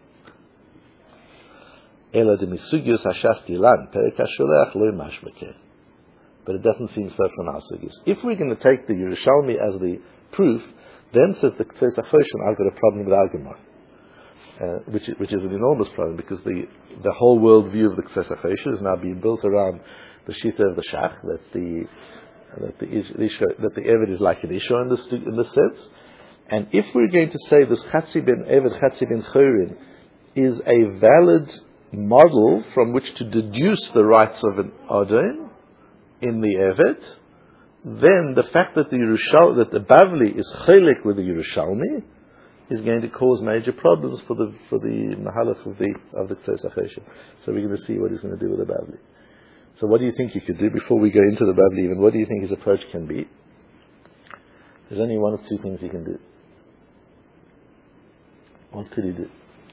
But it doesn't seem so from our sugyas. If we're going to take the Yerushalmi as the proof, then says the Ksesachoshin, I've got a problem with our Gemara. Uh, which, which is an enormous problem, because the, the whole world view of the Ksesachoshin is now being built around the Shita of the Shach, that the that the, Isha, that the Eved is like an Isha in this, in this sense. And if we're going to say this Chatzi ben Eved, Chatzi ben Chorin is a valid model from which to deduce the rights of an Adon in the Eved, then the fact that the Yerushal, that the Bavli is Chelek with the Yerushalmi is going to cause major problems for the for the mahalach of the of the Ksesachoshin. So we're going to see what he's going to do with the Bavli. So what do you think he could do before we go into the Bavli? Even what do you think his approach can be? There's only one or two things he can do. What could he do?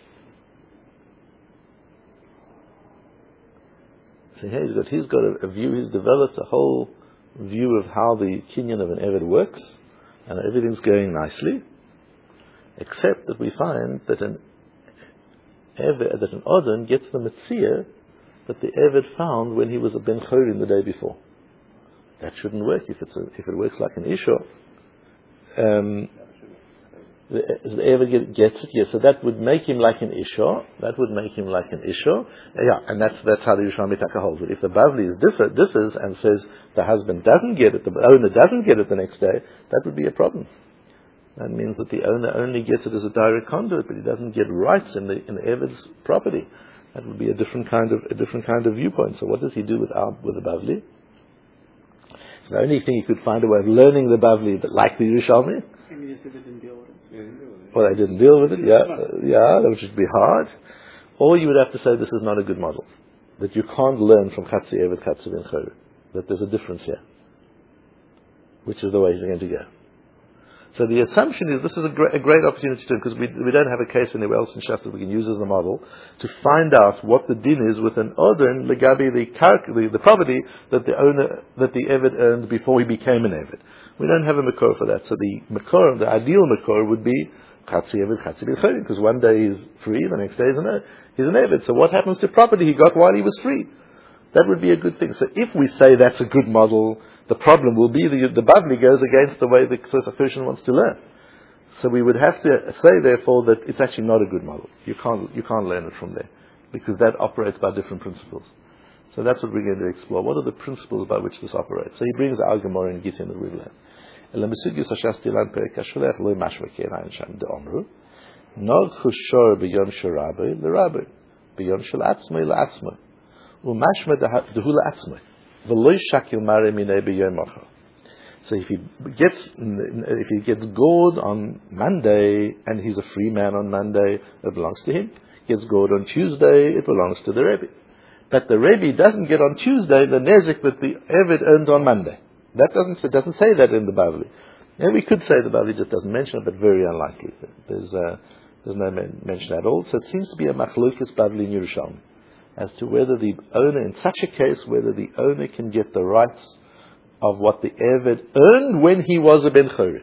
So here he's got he's got a, a view. He's developed a whole view of how the kinyan of an Eved works, and everything's going nicely. Except that we find that an Eved, that an Odin gets the Metzia that the Eved found when he was a Ben Chorin the day before. That shouldn't work if it's a, if it works like an Isha. Um, the, the Eved get, gets it, yes. So that would make him like an Isha. That would make him like an Isha. Yeah, and that's that's how the Yerushalmi Taka holds it. If the Bavli is differ, differs and says the husband doesn't get it, the owner doesn't get it the next day, that would be a problem. That means that the owner only gets it as a direct conduit, but he doesn't get rights in the in the Eved's property. That would be a different kind of a different kind of viewpoint. So what does he do with our, with the Bavli? The only thing he could find a way of learning the Bavli, but like the Yerushalmi. And just didn't deal with it. Well, they didn't deal with it. Yeah, uh, yeah, that would just be hard. Or you would have to say this is not a good model, that you can't learn from Chatzi Eved, Chatzi ben Chorin, that there's a difference here, which is the way he's going to go. So the assumption is this is a great, a great opportunity to, because we, we don't have a case anywhere else in Shas that we can use as a model, to find out what the din is with an Odin, legabi, the, the, the property that the owner, that the Eved earned before he became an Eved. We don't have a Makor for that. So the Makor, the ideal Makor would be Chatzi Eved, Chatzi ben Chorin, because one day he's free, the next day he's an, he's an Eved. So what happens to property he got while he was free? That would be a good thing. So if we say that's a good model, the problem will be the, the Bavli goes against the way the Ksesachoshin wants to learn. So we would have to say, therefore, that it's actually not a good model. You can't you can't learn it from there, because that operates by different principles. So that's what we're going to explore. What are the principles by which this operates? So he brings our Gemara and Gittin that we've learned. So if he gets if he gets gored on Monday and he's a free man on Monday, it belongs to him. Gets gored on Tuesday, it belongs to the Rebbe. But the Rebbe doesn't get on Tuesday the nezik that the Eved earned on Monday. That doesn't it doesn't say that in the Bavli. And we could say the Bavli just doesn't mention it, but very unlikely. There's uh, There's no men- mention at all. So it seems to be a machlokes Bavli and Yerushalmi as to whether the owner, in such a case, whether the owner can get the rights of what the Eved earned when he was a Ben Chori.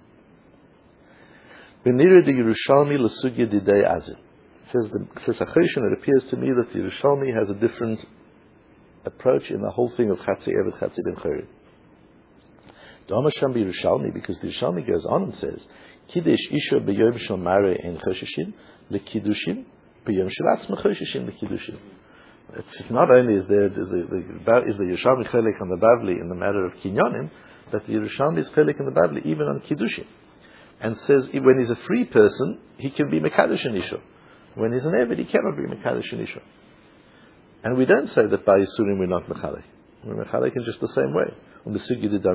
Benira de Yerushalmi l'sugya didei azim. Says the says Achoshen, it appears to me that the Yerushalmi has a different approach in the whole thing of Chatzi Eved, Chatzi Ben Chori. Damasham Yerushalmi, because the Yerushalmi goes on and says, Kiddush Isha b'yom shel mare en choshishin lekiddushin b'yom shel atzma choshishin lekiddushin. It's not only is there the, the, the, is the Yerushalmi chelik on the Bavli in the matter of kinyonim, but the Yerushalmi is chelik in the Bavli even on kiddushin, and says when he's a free person he can be mekadosh in isha. When he's an eved he cannot be mekadosh in isha. And we don't say that by Yisurim we're not mechalek. We're mechalek in just the same way. And our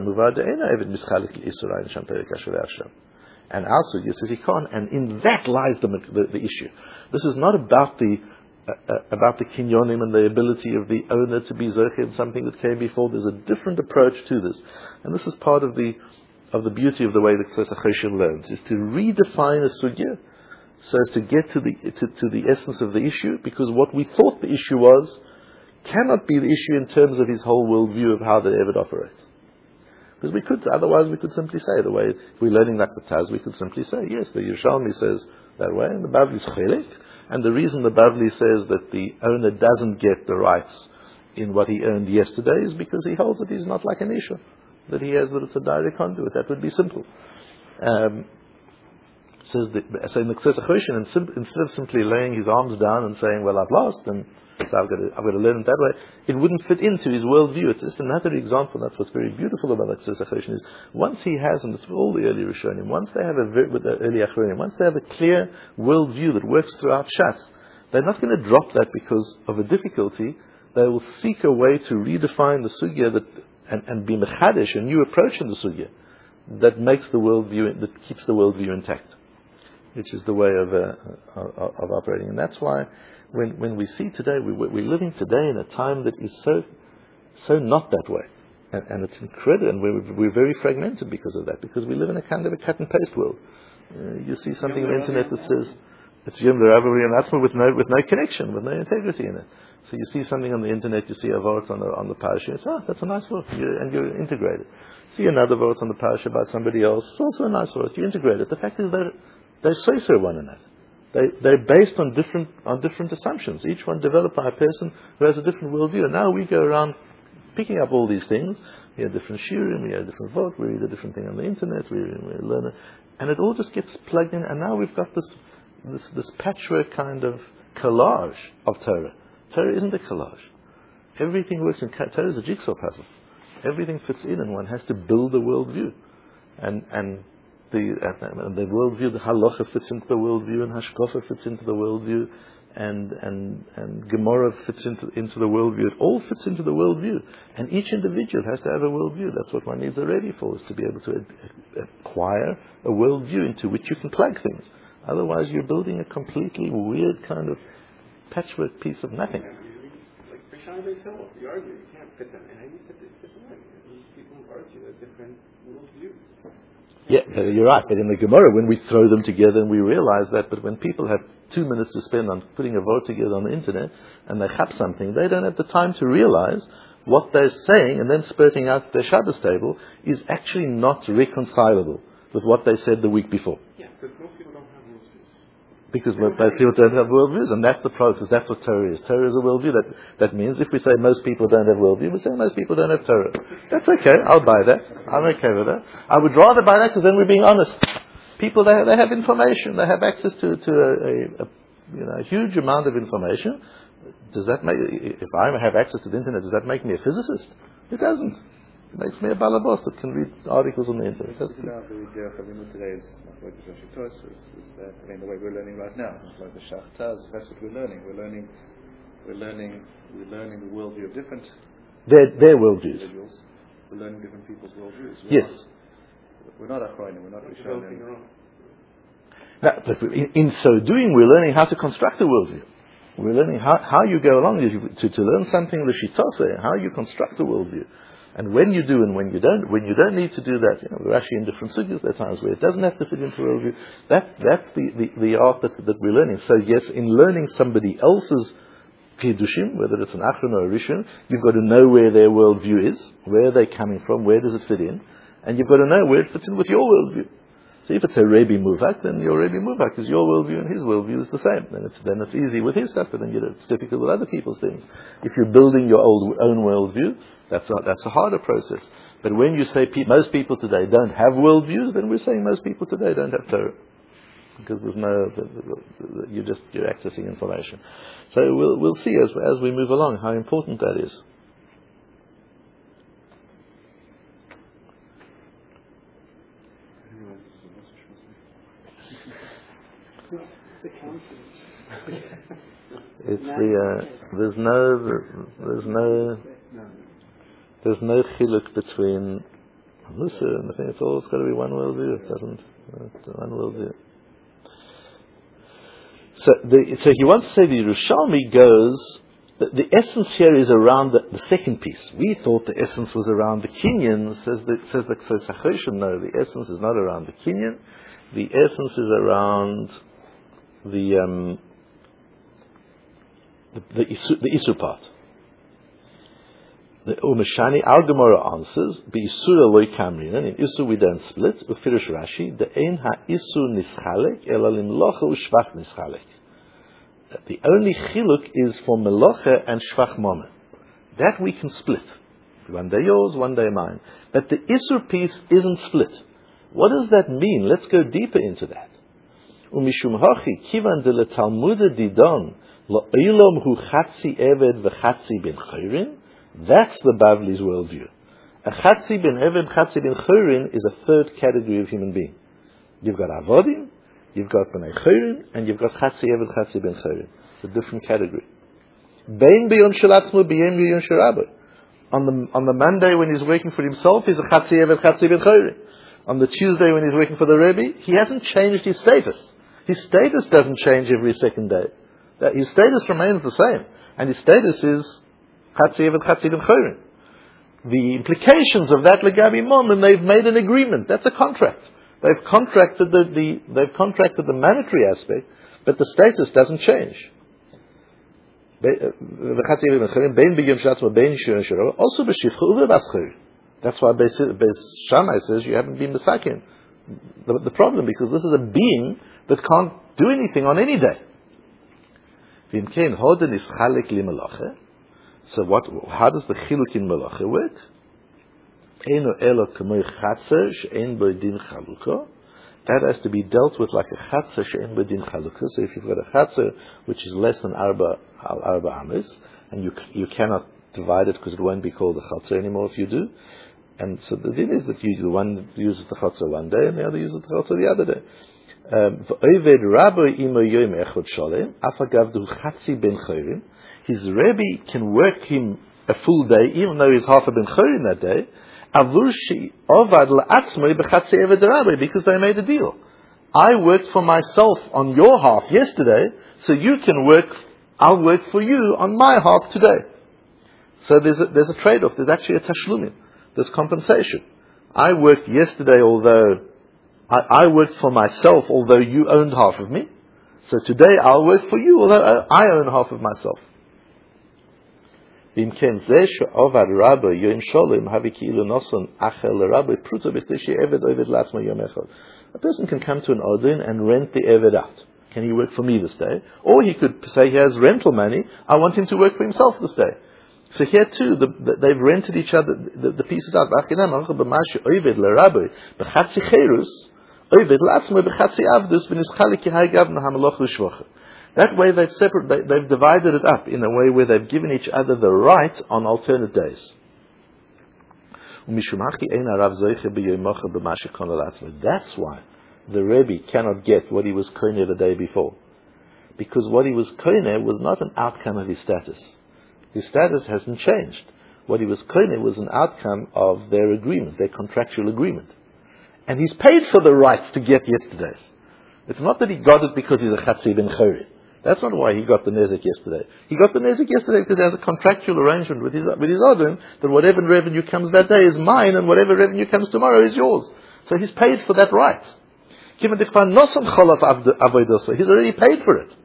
sugya says he can't, and in that lies the, the, the issue. This is not about the uh, uh, about the kinyonim and the ability of the owner to be zoche in something that came before. There's a different approach to this, and this is part of the of the beauty of the way that Ksesa Choshen learns, is to redefine a sugya so as to get to the to, to the essence of the issue, because what we thought the issue was cannot be the issue in terms of his whole worldview of how the Eved operates. Because we could, otherwise we could simply say, the way, if we're learning like the Taz, we could simply say, yes, the Yerushalmi says that way, and the Bavli is chelik, and the reason the Bavli says that the owner doesn't get the rights in what he earned yesterday is because he holds that he's not like an Isha, that he has, that it's a direct conduit. That would be simple. Um, says that, so in the Ksesa Choshen, instead of simply laying his arms down and saying, well, I've lost, and so I've got, to, I've got to learn it that way, it wouldn't fit into his worldview. It's just another example. That's what's very beautiful about the Ksesa Choshen, is once he has, and it's all the early Rishonim, once they have a with the early Achronim, once they have a clear worldview that works throughout Shas, they're not going to drop that because of a difficulty. They will seek a way to redefine the sugya that and, and be mechadish, a new approach in the sugya that makes the worldview, that keeps the worldview intact, which is the way of uh, of, of operating. And that's why when when we see today, we, we're living today in a time that is so so not that way, and, and it's incredible, and we're, we're very fragmented because of that, because we live in a kind of a cut and paste world. Uh, you see something on the internet that says it's Yom L'Rav and that's with no with no connection, with no integrity in it. So you see something on the internet, you see a vort on the on the parasha, you say, oh, that's a nice vort, and you're integrated. See another vort on the parasha by somebody else, it's also a nice vort, you integrate it. The fact is that they say so one another. They, they're based on different on different assumptions. Each one developed by a person who has a different worldview. And now we go around picking up all these things. We have different shiurim, we have different vote, we read a different thing on the internet, we, we learn it. And it all just gets plugged in. And now we've got this this, this patchwork kind of collage of Torah. Torah isn't a collage. Everything works in Torah is a jigsaw puzzle. Everything fits in, and one has to build a worldview. And and The, and the worldview, the halacha fits into the worldview, and hashkafa fits into the worldview, and and and Gemara fits into into the worldview. It all fits into the worldview, and each individual has to have a worldview. That's what one needs a ready for, is to be able to ad- acquire a worldview into which you can plug things. Otherwise, you're building a completely weird kind of patchwork piece of nothing. Like Rishon himself, you argue you can't fit them, and how you fit this different way? These people argue a different worldview. Yeah, you're right. But in the Gemara, when we throw them together and we realize that, but when people have two minutes to spend on putting a vote together on the internet and they chap something, they don't have the time to realize what they're saying and then spurting out their Shabbos table is actually not reconcilable with what they said the week before. Yeah, because most people don't have worldviews. Because most people don't have worldviews, and that's the process. That's what Torah is. Torah is a worldview. That that means if we say most people don't have worldview, we say most people don't have Torah. That's okay. I'll buy that. I'm okay with that. I would rather buy that because then we're being honest. People, they they have information. They have access to to a, a, a you know a huge amount of information. Does that make, if I have access to the internet, does that make me a physicist? It doesn't. It makes me a balabos that can read articles on the internet. That's you know, the idea of Avinu today is like the Shashitosh, is, is that, I mean, the way we're learning right now, it's like the Shachtaz, that's what we're learning. We're learning, we're learning, we're learning the worldview of different their their worldviews. individuals. We're learning different people's worldviews. We're Yes. Not, we're not Achronim, we're not Rishonim. Now, but in, in so doing, we're learning how to construct a worldview. We're learning how, how you go along to, to learn something, the Shitose, how you construct a worldview. And when you do and when you don't, when you don't need to do that, you know, we're actually in different sugyas. There are times where it doesn't have to fit into worldview. That, that's the, the, the art that, that we're learning. So yes, in learning somebody else's Chidushim, whether it's an Achron or a Rishon, you've got to know where their worldview is, where they're coming from, where does it fit in, and you've got to know where it fits in with your worldview. So if it's a Rebbe Muvak, then your Rebbe Muvak is your worldview and his worldview is the same. Then it's then it's easy with his stuff, but then you know, it's difficult with other people's things. If you're building your old, own worldview, that's a, that's a harder process. But when you say pe- most people today don't have worldviews, then we're saying most people today don't have Torah. Because there's no, the, the, the, you're just you're accessing information. So we'll we'll see as as we move along how important that is. It's the uh, there's no there's no there's no chiluk between Musa and I think it's all it's got to be one worldview. It doesn't it's one worldview. So, the, so he wants to say the Yerushalmi goes, the, the essence here is around the, the second piece. We thought the essence was around the Kinyan, says the, says the says Sachoshen, no, the essence is not around the Kinyan, the essence is around the, um, the, the, isu, the Isu part. The Umeshani, our Gemara answers, B'Isura loy kamrinan, in Isu we don't split, Ufirush Rashi, the ein ha-Isu nischalek, ela limlocha u'shvach nischalek. The only chiluk is for melocha and shvach mama. That we can split. One day yours, one day mine. But the Isur piece isn't split. What does that mean? Let's go deeper into that. Umishum hachi, kivan de le Talmuda didon, lo ilom hu chatzi eved v'chatzi ben chayrin. That's the Bavli's worldview. A Chatzi ben Eved, Chatzi ben Chorin is a third category of human being. You've got Avodim, you've got Bnei Chorin, and you've got Chatzi Eved, Chatzi ben Chorin. It's a different category. Bein b'yon shelatzmo, bein b'yon sherabbah. On the on the Monday when he's working for himself, he's a Chatzi Eved, Chatzi ben Chorin. On the Tuesday when he's working for the Rebbe, he hasn't changed his status. His status doesn't change every second day. That his status remains the same, and his status is Chatzi Eved, Chatzi ben Chorin. The implications of that legabi mom, and they've made an agreement. That's a contract. They've contracted the, the they've contracted the monetary aspect, but the status doesn't change. Also, that's why Beis Shammai says you haven't been misakin. The, the problem, because this is a being that can't do anything on any day. So what? How does the chiluk in melacha work? That has to be dealt with like a chatzer she'en b'din chalukah. So if you've got a chatzer which is less than arba al arba amis, and you you cannot divide it because it won't be called a chatzer anymore if you do. And so the thing is that you the one uses the chatzer one day and the other uses the chatzer the other day. Um, His Rebbe can work him a full day, even though he's half a ben chorin that day, because they made a deal. I worked for myself on your half yesterday, so you can work, I'll work for you on my half today. So there's a, there's a trade-off, there's actually a tashlumin, there's compensation. I worked yesterday, although, I, I worked for myself, although you owned half of me. So today I'll work for you, although I own half of myself. A person can come to an Odin and rent the Eved out. Can he work for me this day? Or he could say he has rental money, I want him to work for himself this day. So here too, the, the, they've rented each other, the, the pieces out. That way they've separate, they, they've divided it up in a way where they've given each other the right on alternate days. That's why the Rebbe cannot get what he was koine the day before. Because what he was koine was not an outcome of his status. His status hasn't changed. What he was koine was an outcome of their agreement, their contractual agreement. And he's paid for the rights to get yesterday's. It's not that he got it because he's a Chatzi ben Chorin. That's not why he got the nezek yesterday. He got the nezek yesterday because he has a contractual arrangement with his with his odin that whatever revenue comes that day is mine and whatever revenue comes tomorrow is yours. So he's paid for that right. He's already paid for it.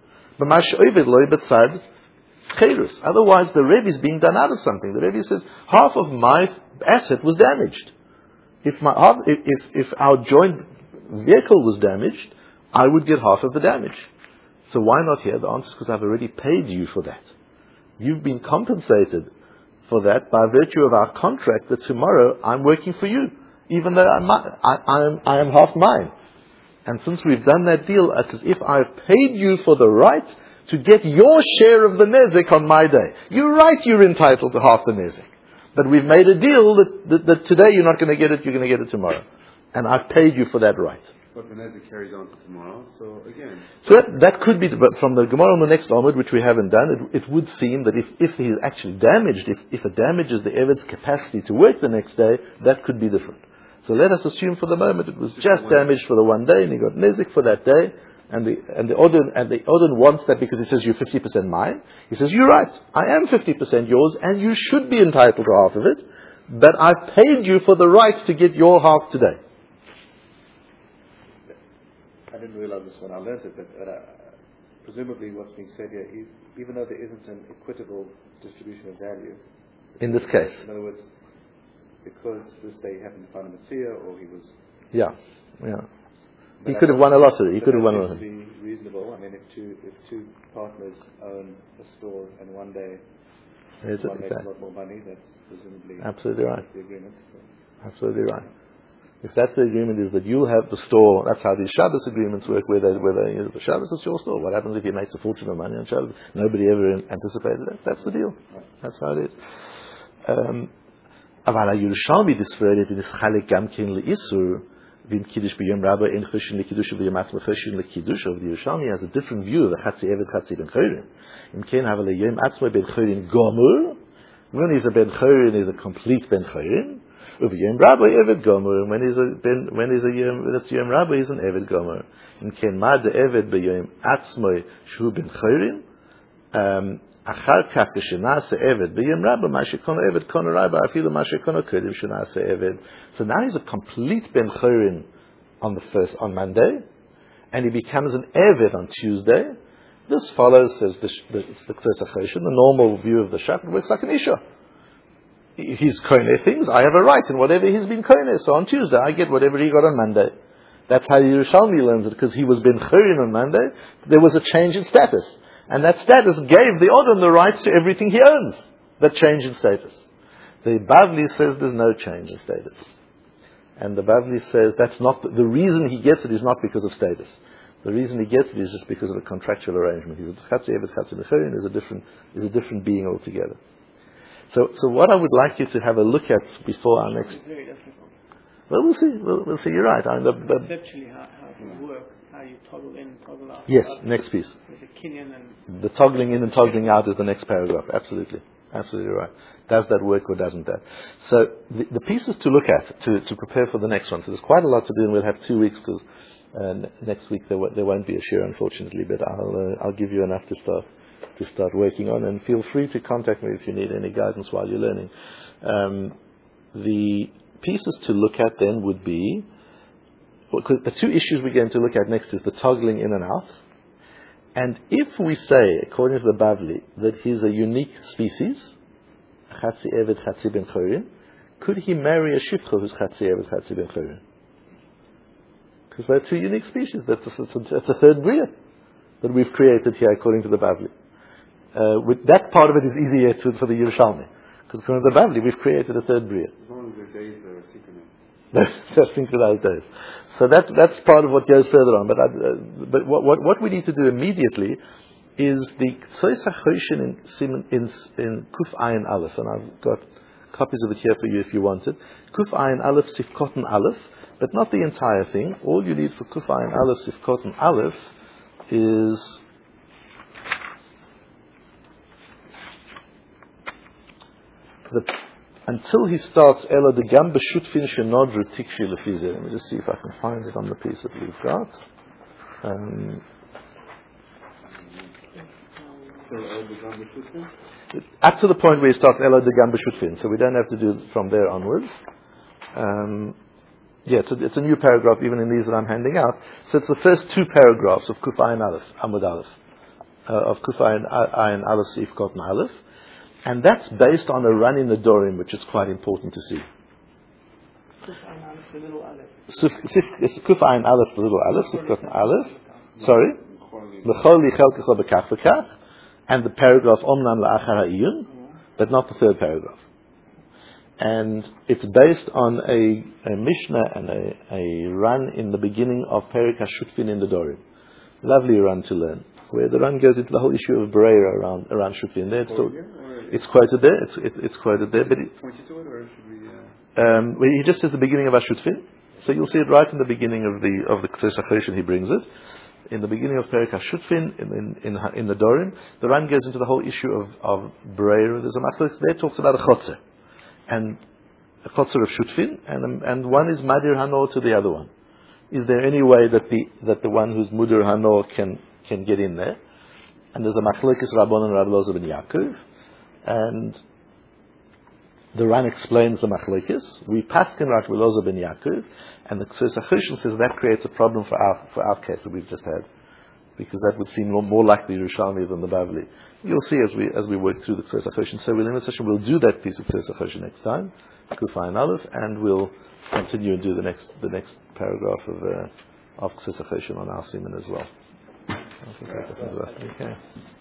Otherwise, the Rebbe is being done out of something. The Rebbe says half of my asset was damaged. If my half, if, if if our joint vehicle was damaged, I would get half of the damage. So why not here? The answer is because I've already paid you for that. You've been compensated for that by virtue of our contract that tomorrow I'm working for you, even though I'm, I, I am I am half mine. And since we've done that deal, it's as if I've paid you for the right to get your share of the nezek on my day. You're right, you're entitled to half the nezek. But we've made a deal that, that, that today you're not going to get it, you're going to get it tomorrow. And I've paid you for that right. But the nezek carries on to tomorrow, so again... So that, that could be, but from the Gemara on the next Amud, which we haven't done, it, it would seem that if, if he's actually damaged, if, if it damages the Eved's capacity to work the next day, that could be different. So let us assume for the moment it was just damaged for the one day, and he got nezek for that day, and the and the Odin and the Odin wants that because he says you're fifty percent mine. He says you're right, I am fifty percent yours, and you should be entitled to half of it, but I've paid you for the right to get your half today. I didn't realize this when I learned it, but uh, presumably what's being said here is even though there isn't an equitable distribution of value, in this case, in other words, because this day he happened to find a Metzia, or he was... Yeah, yeah. He could have won a lottery. He could have won a lottery. It would be reasonable. I mean, if two if two partners own a store and one day Is one it? makes Exactly. a lot more money, that's presumably Absolutely right. the agreement. So. Absolutely right. If that's the agreement, is that you'll have the store. That's how these Shabbos agreements work. Where they, where they, you know, the Shabbos is your store. What happens if he makes a fortune of money on Shabbos? Nobody ever anticipated that. That's the deal. That's how it is. Um, אבל הירושלמי דיספרדת in חלק גם כן לאיסור ואם קידוש ביום רבו אין חושן לקידוש וביום עצמו חושן לקידוש אבל הירושלמי has a different view of חצי עבד חצי בן חורין אם כן אבל היום עצמו בן חורין גומר when he's a ben chorin he's a complete ben chorin וביום רבו עבד גומר when he's a ben when he's a yom when it's yom rabo he's an עבד גומר אם כן מה דעבד ביום עצמו שהוא בן חורין אחר כך כשנעשה עבד ביום רבו מה שקונו עבד קונו רבו אפילו מה שקונו קודם שנעשה עבד. So now he's a complete ben chorin on the first on Monday and he becomes an Eved on Tuesday. This follows, says the, the, the, the normal view of the Shach, it works like an Isha. He's koine things, I have a right in whatever he's been koine. So on Tuesday, I get whatever he got on Monday. That's how Yerushalmi learns it, because he was ben chorin on Monday. There was a change in status. And that status gave the Odom the rights to everything he owns. That change in status. The Bavli says there's no change in status. And the Bavli says that's not, the, the reason he gets it is not because of status. The reason he gets it is just because of a contractual arrangement. He's a Chatzi Eved, Chatzi Mechorin, is a different, is a different being altogether. So, so what I would like you to have a look at before our next... It's very difficult. Well, we'll see. We'll, we'll see. You're right. I mean, the, the, Conceptually, how, how it would work, how you toggle in, toggle out. yes, Out. next piece. There's a Kinyan and... The toggling in and toggling out is the next paragraph. Absolutely. Absolutely right. Does that work or doesn't that? So the, the pieces to look at to, to prepare for the next one. So there's quite a lot to do, and we'll have two weeks because uh, next week there, w- there won't be a share, unfortunately. But I'll uh, I'll give you enough to start to start working on, and feel free to contact me if you need any guidance while you're learning. Um, the pieces to look at then would be well, the two issues we're going to look at next is the toggling in and out. And if we say, according to the Bavli, that he's a unique species, Chatzi Eved, Chatzi Ben Chorin, could he marry a Shifcha who's Chatzi Eved, Chatzi Ben Chorin? Because they're two unique species. That's a, that's a, that's a third Bria that we've created here, according to the Bavli. Uh, with that part of it is easier to, for the Yerushalmi. Because according to the Bavli, we've created a third Bria. As long as the days are synchronized. They're synchronized days. So that, that's part of what goes further on. But, uh, but what, what, what we need to do immediately is the Tzois HaChoshen in, in, in, in Kuf Ayin Aleph, and I've got copies of it here for you if you want it. Kuf Ayin Aleph, Sifkoten Aleph, but not the entire thing. All you need for Kuf Ayin Aleph, Sifkoten Aleph is the until he starts Ela de Gam B'Shutfin Shenodru Tikshi Lefize. Let me just see if I can find it on the piece that we've got. Um, till El Begam B'Shutfin? Up to the point where you start Elo Degam B'Shutfin, so we don't have to do from there onwards. Um, yeah, it's a, it's a new paragraph even in these that I'm handing out. So it's the first two paragraphs of Kuf Ayin Aleph, Amud Aleph, uh, of Kuf Ayin Ayin Aleph Sif Kotan Aleph, and that's based on a run in the Dorim, which is quite important to see. Kuf Ayin Aleph, the little Aleph. Sif, sif, it's Kuf Ayin Aleph, the little Aleph, Sif Kotan Aleph. Sorry? L'chol yichel k'chol b'kach v'kach, and the paragraph Omnam la'achar ha'iyun, but not the third paragraph. And it's based on a, a Mishnah and a, a run in the beginning of Perik HaShutfin in the Dorim. Lovely run to learn, where the run goes into the whole issue of Bereira around around Shutfin. There, it's, still, it's quoted there. It's it, it's quoted there, but it, Point you to it, or should we? Uh... um, well, he just says the beginning of HaShutfin. So you'll see it right in the beginning of the of the K'tzei Sachoshen. He brings it. In the beginning of Perik HaShutfin, in, in, in, in the Dorim, the Ran goes into the whole issue of, of Bereira. There's a machlok there, talks about a chotzer. And a chotzer of Shutfin, and, and one is Madir Hanor to the other one. Is there any way that the that the one who's Mudir Hanor can, can get in there? And there's a machlokes Rabban and Rabbi Loza ben Yaakov. And the Ran explains the machlokes. We paskin Rabbi Loza ben Yaakov. And the K'tzei Sachoshen says that creates a problem for our for our case that we've just had, because that would seem more, more like the Yerushalmi than the Bavli. You'll see as we as we work through the K'tzei Sachoshen. So within the session we'll do that piece of K'tzei Sachoshen next time, Kuf Ayin Aleph, and we'll continue and do the next the next paragraph of uh, of K'tzei Sachoshen on our Siman as well. I think that's okay.